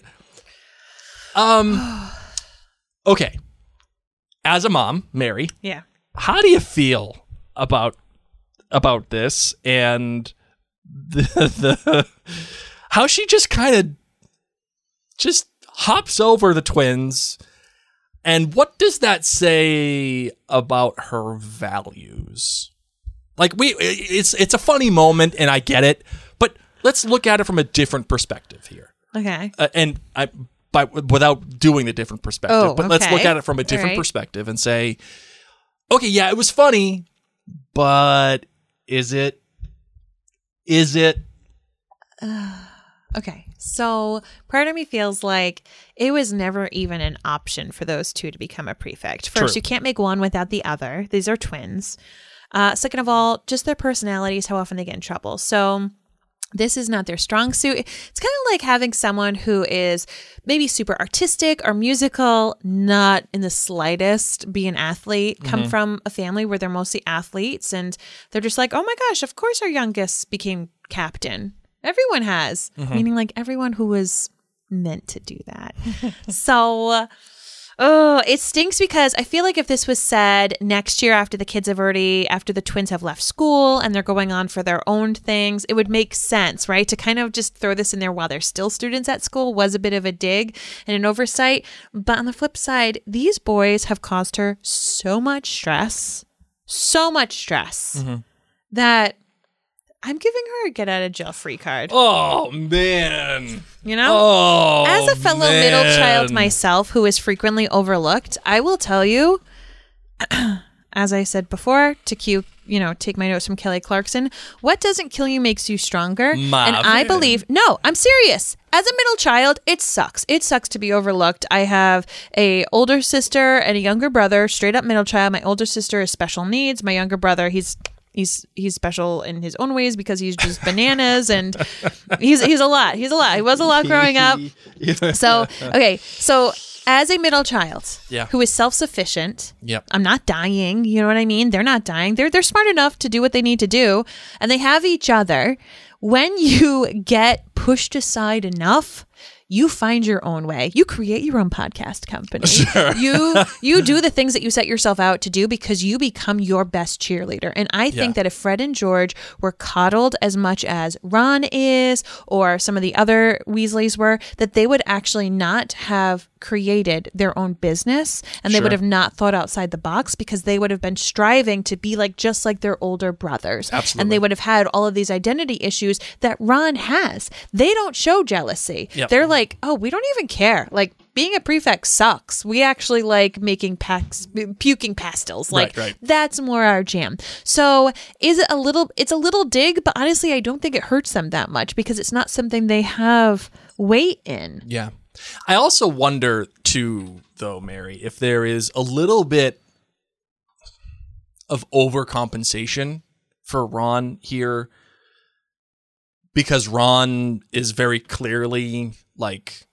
Um. Okay. As a mom, Mary, Yeah. how do you feel about about this and the, the how she just kind of just hops over the twins, and what does that say about her values? Like we, it's it's a funny moment, and I get it, but let's look at it from a different perspective here. Okay. Uh, and I, by without doing the different perspective, Oh, but let's okay. look at it from a different All right. perspective and say, okay, yeah, it was funny, but is it? Is it? Okay. So part of me feels like it was never even an option for those two to become a prefect. First, True. you can't make one without the other. These are twins. Uh, second of all, just their personalities, how often they get in trouble. So this is not their strong suit. It's kind of like having someone who is maybe super artistic or musical, not in the slightest be an athlete, come Mm-hmm. from a family where they're mostly athletes. And they're just like, oh my gosh, of course our youngest became captain. Everyone has, Mm-hmm. meaning like everyone who was meant to do that. So, oh, it stinks because I feel like if this was said next year after the kids have already, after the twins have left school and they're going on for their own things, it would make sense, right? To kind of just throw this in there while they're still students at school was a bit of a dig and an oversight. But on the flip side, these boys have caused her so much stress, so much stress that I'm giving her a get out of jail free card. Oh man! You know? Oh, As a fellow man. middle child myself who is frequently overlooked, I will tell you, as I said before, to cue, you know, take my notes from Kelly Clarkson, what doesn't kill you makes you stronger. My and I man. believe, no, I'm serious. As a middle child, it sucks. It sucks to be overlooked. I have a older sister and a younger brother, straight up middle child. My older sister is special needs. My younger brother, he's He's he's special in his own ways because he's just bananas and he's he's a lot. He's a lot. He was a lot growing up. So, okay. So as a middle child Yeah. who is self-sufficient, Yep. I'm not dying. You know what I mean? They're not dying. They're they're smart enough to do what they need to do, and they have each other. When you get pushed aside enough, you find your own way. You create your own podcast company. Sure. You you do the things that you set yourself out to do because you become your best cheerleader. And I think Yeah. that if Fred and George were coddled as much as Ron is, or some of the other Weasleys were, that they would actually not have created their own business, and they Sure. would have not thought outside the box because they would have been striving to be like just like their older brothers. Absolutely. And they would have had all of these identity issues that Ron has. They don't show jealousy. Yep. They're like, oh, we don't even care. Like, being a prefect sucks. We actually like making packs, puking pastils. Like, Right, right. that's more our jam. So is it a little, it's a little dig, but honestly, I don't think it hurts them that much because it's not something they have weight in. Yeah. I also wonder too, though, Mary, if there is a little bit of overcompensation for Ron here, because Ron is very clearly like,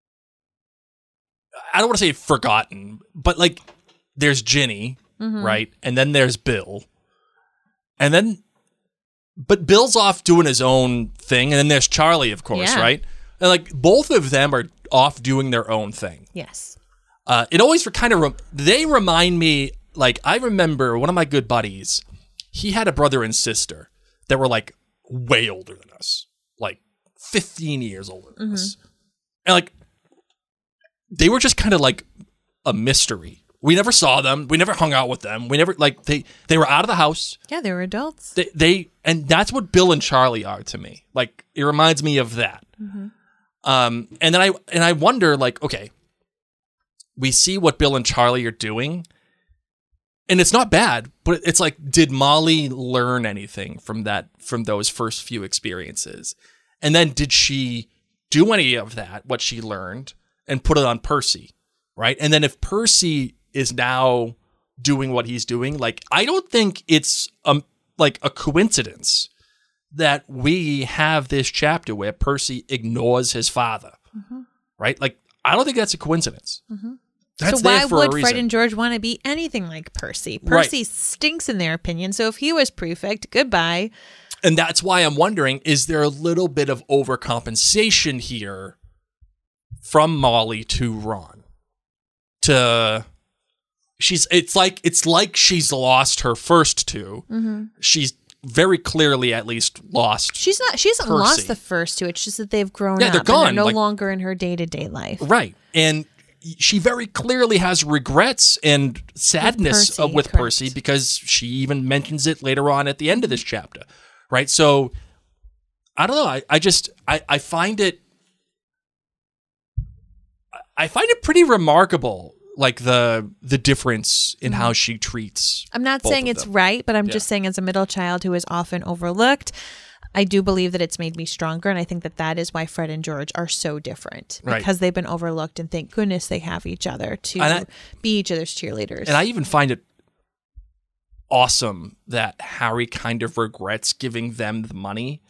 I don't want to say forgotten, but like there's Ginny, right? And then there's Bill. And then, but Bill's off doing his own thing. And then there's Charlie, of course, Yeah. right? And like both of them are off doing their own thing. Yes. Uh, it always kind of, rem- they remind me, like, I remember one of my good buddies, he had a brother and sister that were like way older than us, like fifteen years older than us. And like, they were just kind of like a mystery. We never saw them. We never hung out with them. We never, like, they, they were out of the house. Yeah, they were adults. They, they, and that's what Bill and Charlie are to me. Like, it reminds me of that. Um, and then I, and I wonder, like, okay, we see what Bill and Charlie are doing, and it's not bad, but it's like, did Molly learn anything from that, from those first few experiences? And then did she do any of that, what she learned, and put it on Percy, right? And then if Percy is now doing what he's doing, like, I don't think it's um like a coincidence that we have this chapter where Percy ignores his father, right? Like, I don't think that's a coincidence. That's so why there for would a reason. Fred and George want to be anything like Percy? Right. Percy stinks in their opinion. So if he was prefect, goodbye. And that's why I'm wondering, is there a little bit of overcompensation here from Molly to Ron? To she's it's like it's like she's lost her first two. She's very clearly at least lost. She's not. She hasn't Percy. lost the first two. It's just that they've grown Yeah, up. they're and gone, they're no like- longer in her day to day life. Right. And she very clearly has regrets and sadness Percy, with, with correct. Percy, because she even mentions it later on at the end of this chapter, right? So I don't know. I, I just I, I find it I find it pretty remarkable, like the the difference in how she treats. I'm not both saying of it's them. right, but I'm Yeah. just saying as a middle child who is often overlooked, I do believe that it's made me stronger. And I think that that is why Fred and George are so different, Right. because they've been overlooked, and thank goodness they have each other to And I- be each other's cheerleaders. And I even find it awesome that Harry kind of regrets giving them the money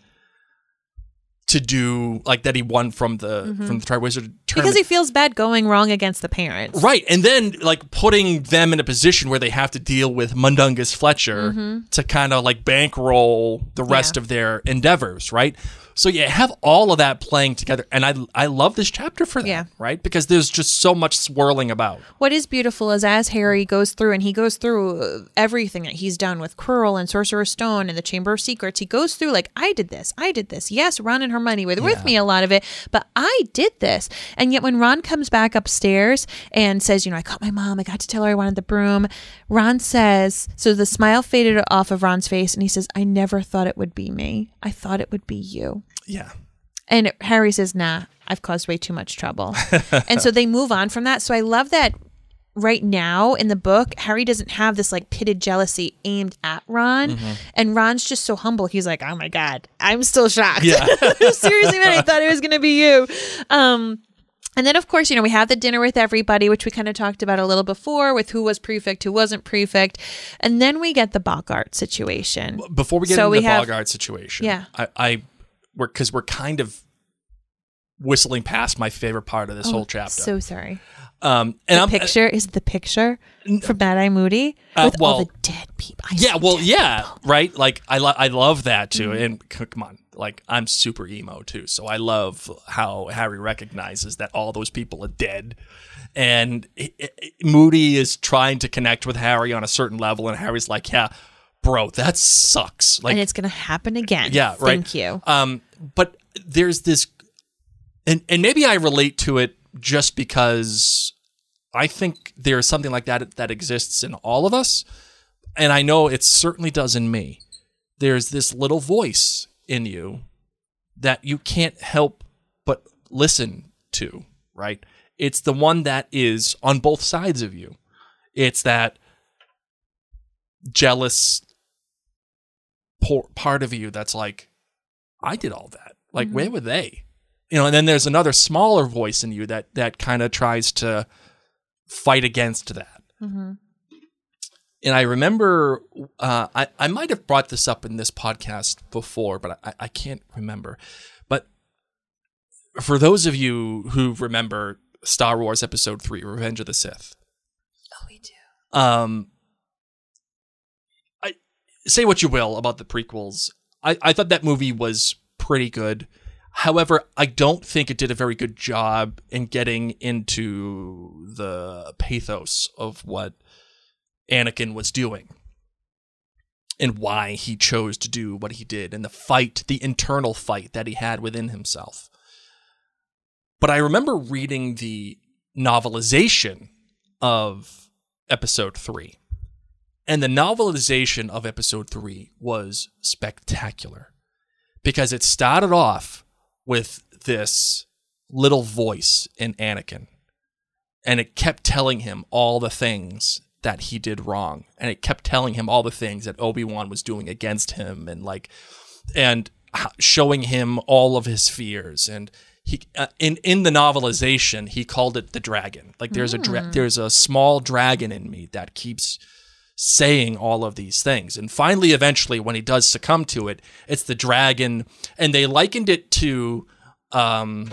to do, like, that he won from the from the Triwizard Tournament. because he feels bad going wrong against the parents. Right, and then like putting them in a position where they have to deal with Mundungus Fletcher Mm-hmm. to kind of like bankroll the rest Yeah. of their endeavors, right? So you have all of that playing together, and I I love this chapter for that, Yeah. right? Because there's just so much swirling about. What is beautiful is as Harry goes through, and he goes through everything that he's done with Quirrell and Sorcerer's Stone and the Chamber of Secrets, he goes through like, I did this, I did this. Yes, Ron and Hermione were with me a lot of it, but I did this. And yet when Ron comes back upstairs and says, you know, I caught my mom, I got to tell her I wanted the broom, Ron says, so the smile faded off of Ron's face, and he says, I never thought it would be me. I thought it would be you. Yeah. And Harry says, nah, I've caused way too much trouble. And so they move on from that. So I love that right now in the book, Harry doesn't have this like pitted jealousy aimed at Ron. Mm-hmm. And Ron's just so humble. He's like, oh my God, I'm still shocked. Yeah. Seriously, man, I thought it was going to be you. Um, and then, of course, you know, we have the dinner with everybody, which we kind of talked about a little before with who was prefect, who wasn't prefect. And then we get the Bogart situation. Before we get So into we the have- Bogart situation, Yeah. I, I we're because we're kind of whistling past my favorite part of this whole chapter. Oh, So sorry. um, and The I'm picture is the picture from Mad Eye Moody Uh, with all well, the dead people. I yeah, see well, dead yeah, people. right. Like I, lo- I love that too. Mm-hmm. And c- come on, like I'm super emo too, so I love how Harry recognizes that all those people are dead, and it, it, Moody is trying to connect with Harry on a certain level, and Harry's like, "Yeah, bro, that sucks." Like, And it's going to happen again. yeah, right. Thank you. Um, but there's this, and and maybe I relate to it just because I think there's something like that that exists in all of us, and I know it certainly does in me. There's this little voice in you that you can't help but listen to, right? It's the one that is on both sides of you. It's that jealous por- part of you that's like, I did all that. Like, where were they? You know, and then there's another smaller voice in you that that kind of tries to fight against that. Mm-hmm. And I remember, uh, I, I might have brought this up in this podcast before, but I, I can't remember. But for those of you who remember Star Wars Episode three, Revenge of the Sith, Oh, we do. um, I say what you will about the prequels. I, I thought that movie was pretty good. However, I don't think it did a very good job in getting into the pathos of what Anakin was doing and why he chose to do what he did, and the fight, the internal fight that he had within himself. But I remember reading the novelization of Episode three. And the novelization of Episode three was spectacular because it started off with this little voice in Anakin, and it kept telling him all the things that he did wrong, and it kept telling him all the things that Obi-Wan was doing against him, and like, and showing him all of his fears. And he, uh, in in the novelization, he called it the dragon. Like, there's a dra- there's a small dragon in me that keeps saying all of these things. And finally, eventually, when he does succumb to it, it's the dragon, and they likened it to um,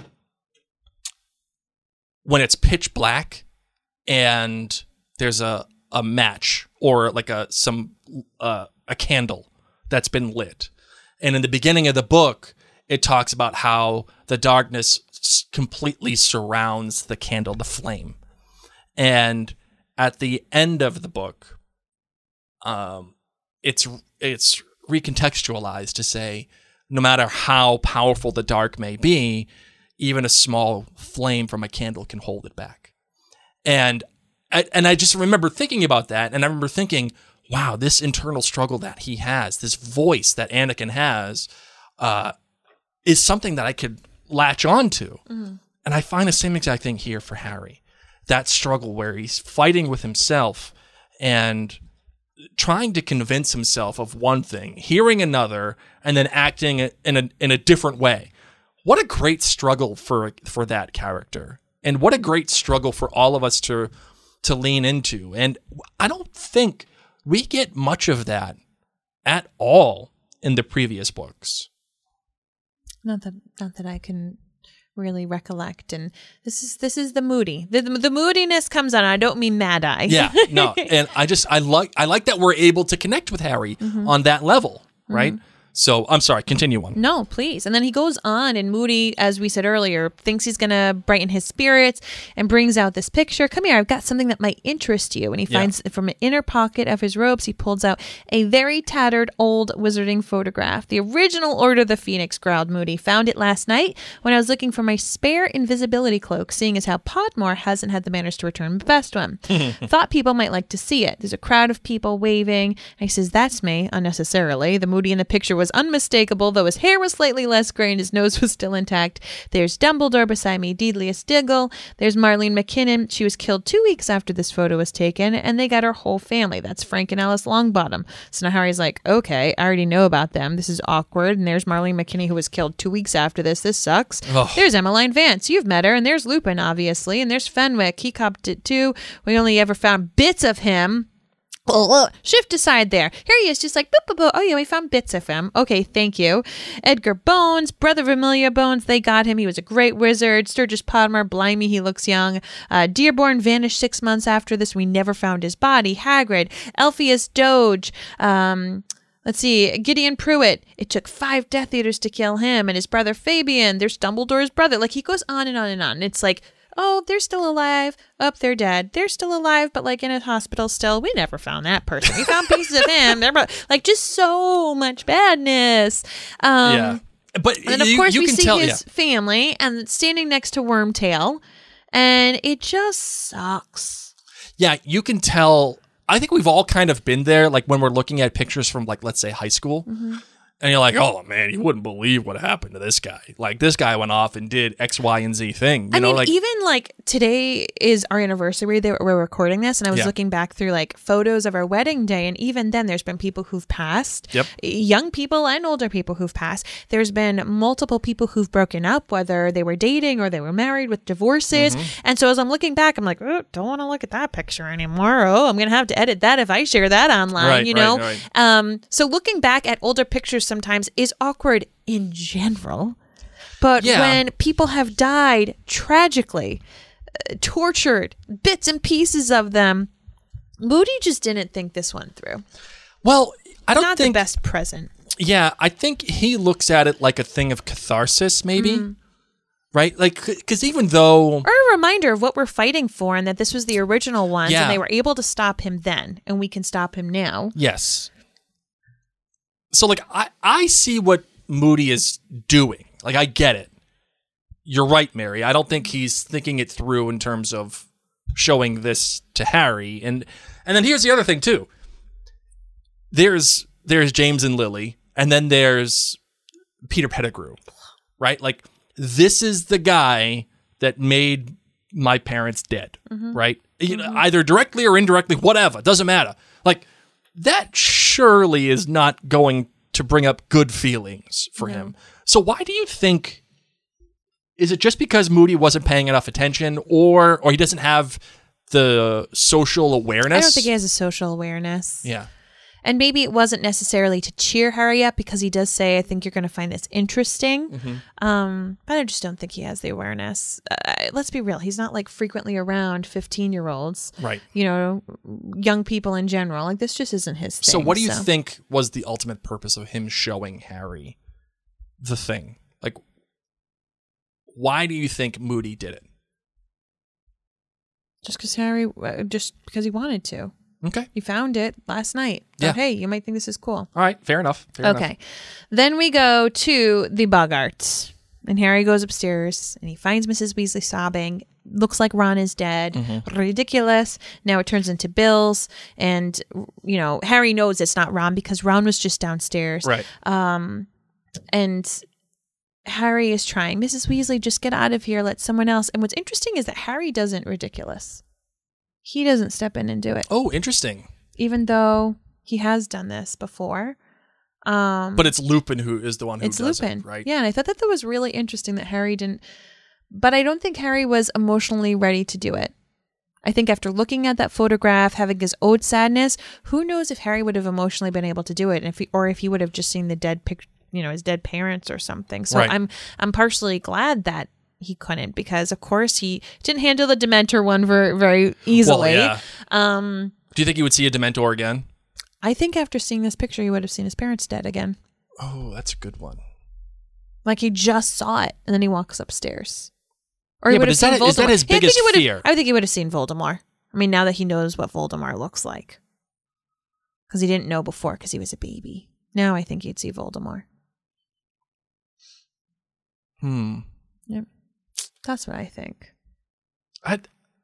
when it's pitch black and there's a a match or like a some uh, a candle that's been lit. And in the beginning of the book, it talks about how the darkness s- completely surrounds the candle, the flame. And at the end of the book, um, it's it's recontextualized to say, no matter how powerful the dark may be, even a small flame from a candle can hold it back. And I, and I just remember thinking about that, and I remember thinking, wow, this internal struggle that he has, this voice that Anakin has, uh, is something that I could latch on to. Mm-hmm. And I find the same exact thing here for Harry. That struggle where he's fighting with himself and trying to convince himself of one thing, hearing another, and then acting in a in a different way. What a great struggle for for that character. And what a great struggle for all of us to to lean into. And I don't think we get much of that at all in the previous books. Not that, not that I can really recollect. And this is this is the moody. The, the moodiness comes on. I don't mean mad eye. Yeah, no. And I just I like I like that we're able to connect with Harry mm-hmm. on that level, right? Mm-hmm. So I'm sorry, continue on. No, please. And then he goes on, and Moody, as we said earlier, thinks he's going to brighten his spirits and brings out this picture. Come here, I've got something that might interest you. And he yeah. finds from an inner pocket of his robes, he pulls out a very tattered old wizarding photograph. The original Order of the Phoenix, growled Moody. Found it last night when I was looking for my spare invisibility cloak, seeing as how Podmore hasn't had the manners to return the best one. Thought people might like to see it. There's a crowd of people waving. And he says, that's me, unnecessarily. The Moody in the picture was unmistakable, though his hair was slightly less gray and his nose was still intact. There's Dumbledore beside me, Deedlius Diggle. There's Marlene McKinnon. She was killed two weeks after this photo was taken, and they got her whole family. That's Frank and Alice Longbottom. So now Harry's like, okay, I already know about them. This is awkward. And there's Marlene McKinney, who was killed two weeks after this. This sucks. Ugh. There's Emmeline Vance. You've met her. And there's Lupin, obviously. And there's Fenwick. He copped it too. We only ever found bits of him. Oh, shift aside there. Here he is, just like, boop, boop, boop. Oh, yeah, we found bits of him. Okay, thank you. Edgar Bones, brother of Amelia Bones, they got him. He was a great wizard. Sturgis Podmore, blimey, he looks young. Uh, Dearborn vanished six months after this. We never found his body. Hagrid, Elphias Doge, um... Let's see, Gideon Pruitt. It took five Death Eaters to kill him, and his brother Fabian. There's Dumbledore's brother. Like, he goes on and on and on. And it's like, oh, they're still alive. Oh, they're dead. They're still alive, but like in a hospital still. We never found that person. We found pieces of him. They're like just so much badness. Um, yeah. But and of you, course you we can see tell, his yeah. family and standing next to Wormtail, and it just sucks. Yeah, you can tell. I think we've all kind of been there, like when we're looking at pictures from, like, let's say high school. Mm-hmm. And you're like, oh, man, you wouldn't believe what happened to this guy. Like, this guy went off and did X, Y, and Z thing. You I know, mean, like, even, like, today is our anniversary that we're recording this, and I was yeah. looking back through, like, photos of our wedding day, and even then there's been people who've passed. Yep. Young people and older people who've passed. There's been multiple people who've broken up, whether they were dating or they were married with divorces. Mm-hmm. And so as I'm looking back, I'm like, oh, don't want to look at that picture anymore. Oh, I'm going to have to edit that if I share that online, right, you know? Right, right. Um, so looking back at older pictures sometimes is awkward in general, but yeah. when people have died tragically, uh, tortured, bits and pieces of them, Moody just didn't think this one through. Well, I don't Not think the best present. Yeah, I think he looks at it like a thing of catharsis, maybe. Mm. Right? Like, because even though... Or a reminder of what we're fighting for, and that this was the original ones, yeah. and they were able to stop him then, and we can stop him now. Yes. So, like, I, I see what Moody is doing. Like, I get it. You're right, Mary. I don't think he's thinking it through in terms of showing this to Harry. And and then here's the other thing, too. There's there's James and Lily, and then there's Peter Pettigrew, right? Like, this is the guy that made my parents dead, mm-hmm. right? You know, mm-hmm. either directly or indirectly, whatever. Doesn't matter. Like, that surely is not going to bring up good feelings for no. him. So why do you think, is it just because Moody wasn't paying enough attention, or or he doesn't have the social awareness? I don't think he has a social awareness. Yeah. And maybe it wasn't necessarily to cheer Harry up, because he does say, I think you're going to find this interesting. Mm-hmm. Um, but I just don't think he has the awareness. Uh, let's be real. He's not like frequently around fifteen-year-olds. Right. You know, young people in general. Like, this just isn't his thing. So what do you so. think was the ultimate purpose of him showing Harry the thing? Like, why do you think Moody did it? Just because Harry, uh, just because he wanted to. Okay. He found it last night. Thought, yeah. hey, you might think this is cool. All right. Fair enough. Fair okay. enough. Then we go to the Boggarts. And Harry goes upstairs and he finds Missus Weasley sobbing. looks like Ron is dead. Mm-hmm. Ridiculous. Now it turns into Bill's, and you know Harry knows it's not Ron because Ron was just downstairs. Right. Um, and Harry is trying. Missus Weasley, just get out of here. Let someone else. And what's interesting is that Harry doesn't ridiculous. He doesn't step in and do it, Oh, interesting. even though he has done this before. Um, But it's Lupin who is the one who it's does Lupin, it, right? Yeah, and I thought that that was really interesting that Harry didn't. But I don't think Harry was emotionally ready to do it. I think after looking at that photograph, having his ode sadness, who knows if Harry would have emotionally been able to do it, and if he, or if he would have just seen the dead pic, you know, his dead parents or something. So Right. I'm I'm partially glad that he couldn't, because of course he didn't handle the Dementor one very very easily. Well, yeah. Um, Do you think you would see a Dementor again? I think after seeing this picture, he would have seen his parents dead again. Oh, that's a good one. Like he just saw it, and then he walks upstairs. Or Yeah, he would but have is that- seen Voldemort. is that his Yeah, I think biggest he would have- fear? I think he would have seen Voldemort. I mean, now that he knows what Voldemort looks like, because he didn't know before because he was a baby. Now I think he'd see Voldemort. Hmm. Yep, that's what I think. I,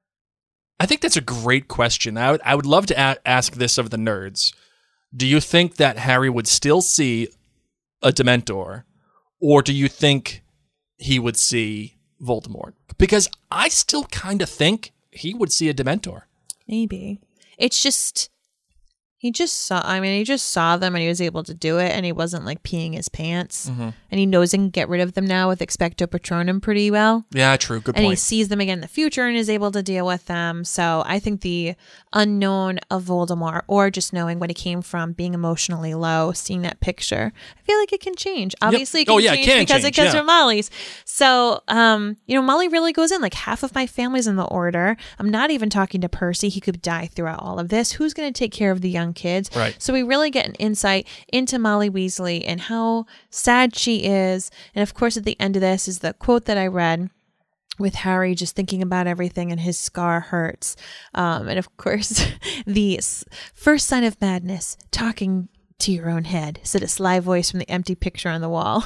I think that's a great question. I would, I would love to a- ask this of the nerds. Do you think that Harry would still see a Dementor, or do you think he would see Voldemort? Because I still kind of think he would see a Dementor. Maybe it's just he just saw. I mean, he just saw them, and he was able to do it, and he wasn't like peeing his pants. Mm-hmm. And he knows he can get rid of them now with Expecto Patronum pretty well. Yeah, true. Good And he point. sees them again in the future and is able to deal with them. So I think the unknown of Voldemort, or just knowing what he came from, being emotionally low, seeing that picture, I feel like it can change. Obviously, it can Oh, yeah, it change can because change, it comes yeah. from Molly's. So, um, you know, Molly really goes in. Like half of my family's in the Order. I'm not even talking to Percy. He could die throughout all of this. Who's going to take care of the young kids? Right. So we really get an insight into Molly Weasley and how sad she is. And of course, at the end of this is the quote that I read with Harry just thinking about everything and his scar hurts. Um, and of course, the s- first sign of madness, talking to your own head, said a sly voice from the empty picture on the wall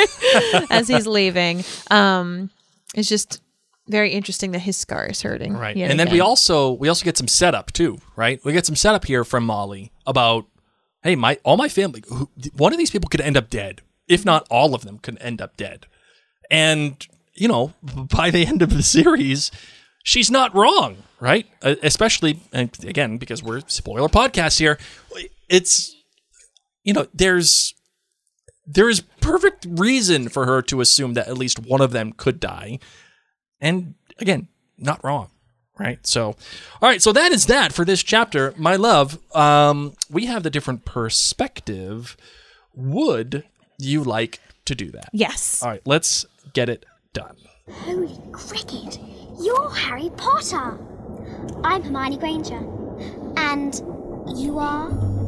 as he's leaving. Um, it's just very interesting that his scar is hurting. Right. yet And then we again. also we also get some setup too, right? We get some setup here from Molly about, hey, my all my family, who, one of these people could end up dead. If not all of them could end up dead. And, you know, by the end of the series, she's not wrong, right? Uh, especially, and again, because we're spoiler podcast here, it's, you know, there's there is perfect reason for her to assume that at least one of them could die. And again, not wrong, right? So, all right, so that is that for this chapter. My love, um, we have the different perspective. Would you like to do that? Yes. All right, let's get it done. Holy cricket! You're Harry Potter! I'm Hermione Granger. And you are?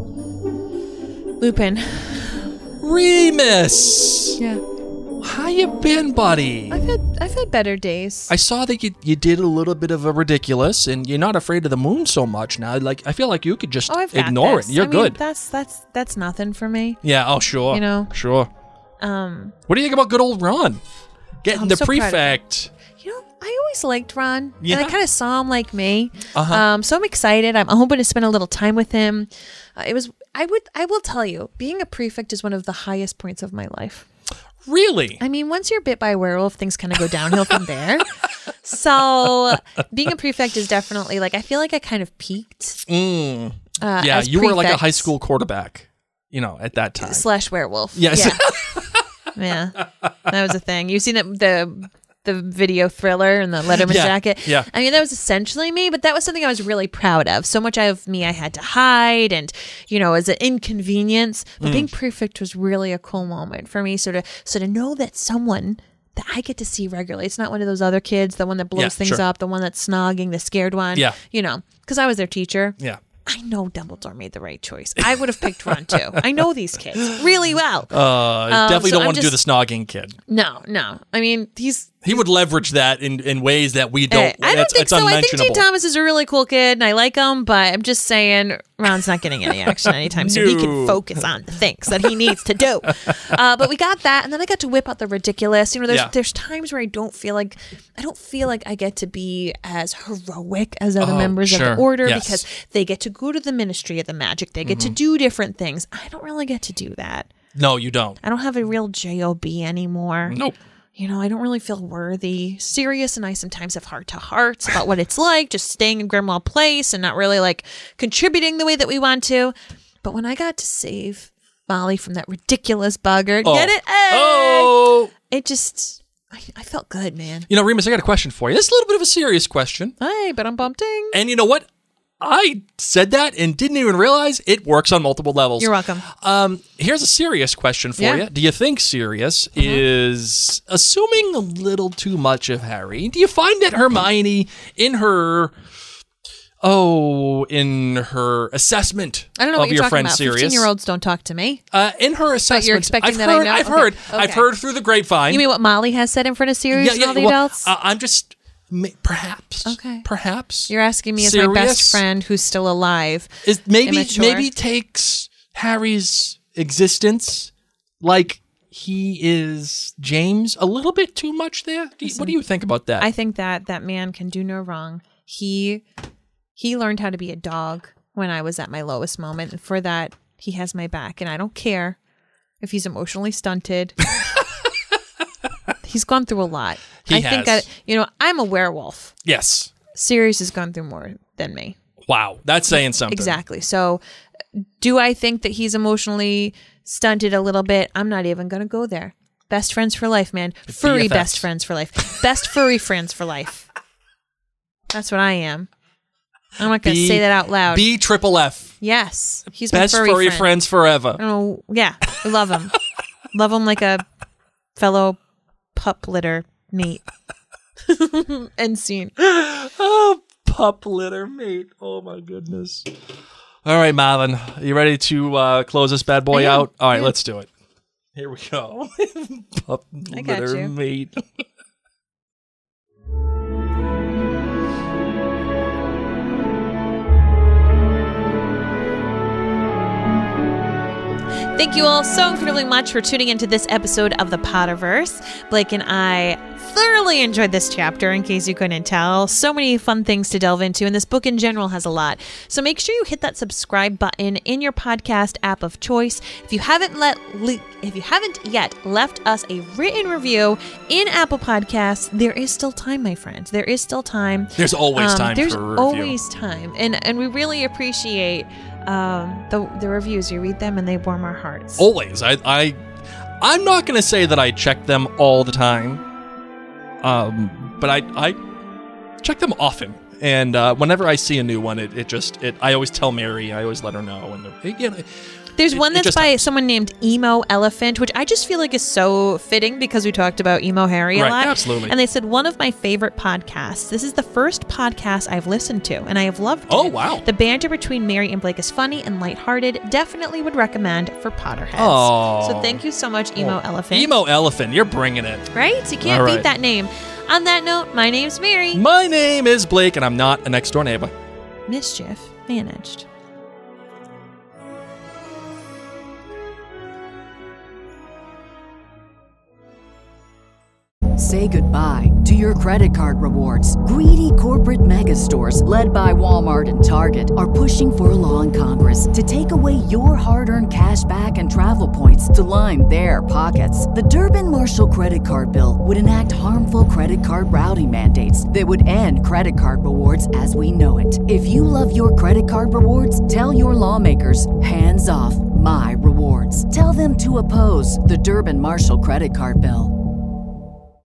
Lupin. Remus! Yeah. How you been, buddy? I've had I've had better days. I saw that you, you did a little bit of a ridiculous, and you're not afraid of the moon so much now. Like, I feel like you could just oh, I've got ignore this. it. You're I mean, good. That's that's that's nothing for me. Yeah, oh, sure. You know? Sure. Um, What do you think about good old Ron? Getting I'm the so proud of him. prefect. you know, I always liked Ron, Yeah. and I kind of saw him like me. Uh-huh. Um, so I'm excited. I'm hoping to spend a little time with him. Uh, it was. I would. I will tell you, being a prefect is one of the highest points of my life. Really? I mean, once you're bit by a werewolf, things kind of go downhill from there. So being a prefect is definitely like I feel like I kind of peaked. Mm. Uh, Yeah, as you were like a prefect high school quarterback, you know, at that time. slash werewolf. Yes. Yeah. yeah, that was a thing. You've seen it, the the video Thriller and the Letterman Yeah, jacket. yeah. I mean, that was essentially me, but that was something I was really proud of. So much of me I had to hide, and you know, as an inconvenience. But Mm. being prefect was really a cool moment for me. So to so to know that someone that I get to see regularly. It's not one of those other kids, the one that blows Yeah, things sure. up, the one that's snogging, the scared one. Yeah. You know, because I was their teacher. Yeah. I know Dumbledore made the right choice. I would have picked Ron too. I know these kids really well. Uh, definitely so don't I'm want to do the just- snogging kid. No, no. I mean, he's He would leverage that in, in ways that we don't. Hey, I don't it's, think it's so. I think unmentionable. Gene Thomas is a really cool kid, and I like him. But I'm just saying, Ron's not getting any action anytime soon. He No. can focus on the things that he needs to do. Uh, but we got that, and then I got to whip out the ridiculous. You know, there's Yeah. there's times where I don't feel like I don't feel like I get to be as heroic as other Oh, members sure. of the order Yes. because they get to go to the Ministry of the Magic. They get Mm-hmm. to do different things. I don't really get to do that. No, you don't. I don't have a real job anymore. Nope. You know, I don't really feel worthy. Sirius and I sometimes have heart to hearts about what it's like just staying in Grimwald Place and not really like contributing the way that we want to. But when I got to save Molly from that ridiculous bugger, Oh. get it? Hey! Oh. It just, I, I felt good, man. You know, Remus, I got a question for you. This is a little bit of a serious question. Hey, but I'm bumping. And you know what? I said that and didn't even realize it works on multiple levels. You're welcome. Um, here's a serious question for Yeah. you. Do you think Sirius is assuming a little too much of Harry? Do you find that Hermione, in her, oh, in her assessment I don't know of what you're your talking friend about. Sirius, fifteen-year-olds don't talk to me. uh, in her assessment, expecting I've that I heard, know? I've Okay. heard, Okay. I've heard through the grapevine. You mean what Molly has said in front of Sirius and all the well, adults? uh, I'm just ma- perhaps, Okay. perhaps You're asking me as my Sirius best friend who's still alive. is maybe immature. maybe takes Harry's existence like he is James a little bit too much there. Do you, what do you think about that? I think that that man can do no wrong. He he learned how to be a dog when I was at my lowest moment, and for that he has my back, and I don't care if he's emotionally stunted. He's gone through a lot. He I think I, has. you know, I'm a werewolf. yes. Sirius has gone through more than me. Wow, that's saying something. Exactly. So, do I think that he's emotionally stunted a little bit? I'm not even going to go there. Best friends for life, man. Furry B F Fs. best friends for life. Best furry friends for life. That's what I am. I'm not going to B- say that out loud. B triple F. yes. He's Best my furry, furry, friend. friends forever. Oh, yeah. I love him. Love him like a fellow pup litter mate. End scene. Oh, pup litter mate. Oh my goodness. All right, Marvin, are you ready to uh, close this bad boy I am. out? All right, Yeah. let's do it. Here we go. Pup I got litter you. mate. Thank you all so incredibly much for tuning into this episode of the Potterverse. Blake and I thoroughly enjoyed this chapter, in case you couldn't tell. So many fun things to delve into, and this book in general has a lot. So make sure you hit that subscribe button in your podcast app of choice. If you haven't let le- if you haven't yet left us a written review in Apple Podcasts, there is still time, my friend. There is still time. There's always Um, time there's for a review. always time, and and we really appreciate um, the the reviews. You read them, and they warm our hearts. Always. I, I, I'm not going to say that I check them all the time, um, but I, I check them often. And uh, whenever I see a new one, it, it just, it. I always tell Mary. I always let her know. And it, you know, There's it- one it that's just by helps. someone named Emo Elephant, which I just feel like is so fitting because we talked about Emo Harry a Right, lot. absolutely. And they said, one of my favorite podcasts. This is the first podcast I've listened to, and I have loved Oh, it. wow. The banter between Mary and Blake is funny and lighthearted. Definitely would recommend for Potterheads. Aw. So thank you so much, Emo Elephant. Emo Elephant, you're bringing it. Right? You can't All beat right. that name. On that note, my name's Mary. My name is Blake, and I'm not a next door neighbor. Mischief managed. Say goodbye to your credit card rewards. Greedy corporate mega stores, led by Walmart and Target, are pushing for a law in Congress to take away your hard-earned cash back and travel points to line their pockets. The Durbin-Marshall credit card bill would enact harmful credit card routing mandates that would end credit card rewards as we know it. If you love your credit card rewards, tell your lawmakers, hands off my rewards. Tell them to oppose the Durbin-Marshall credit card bill.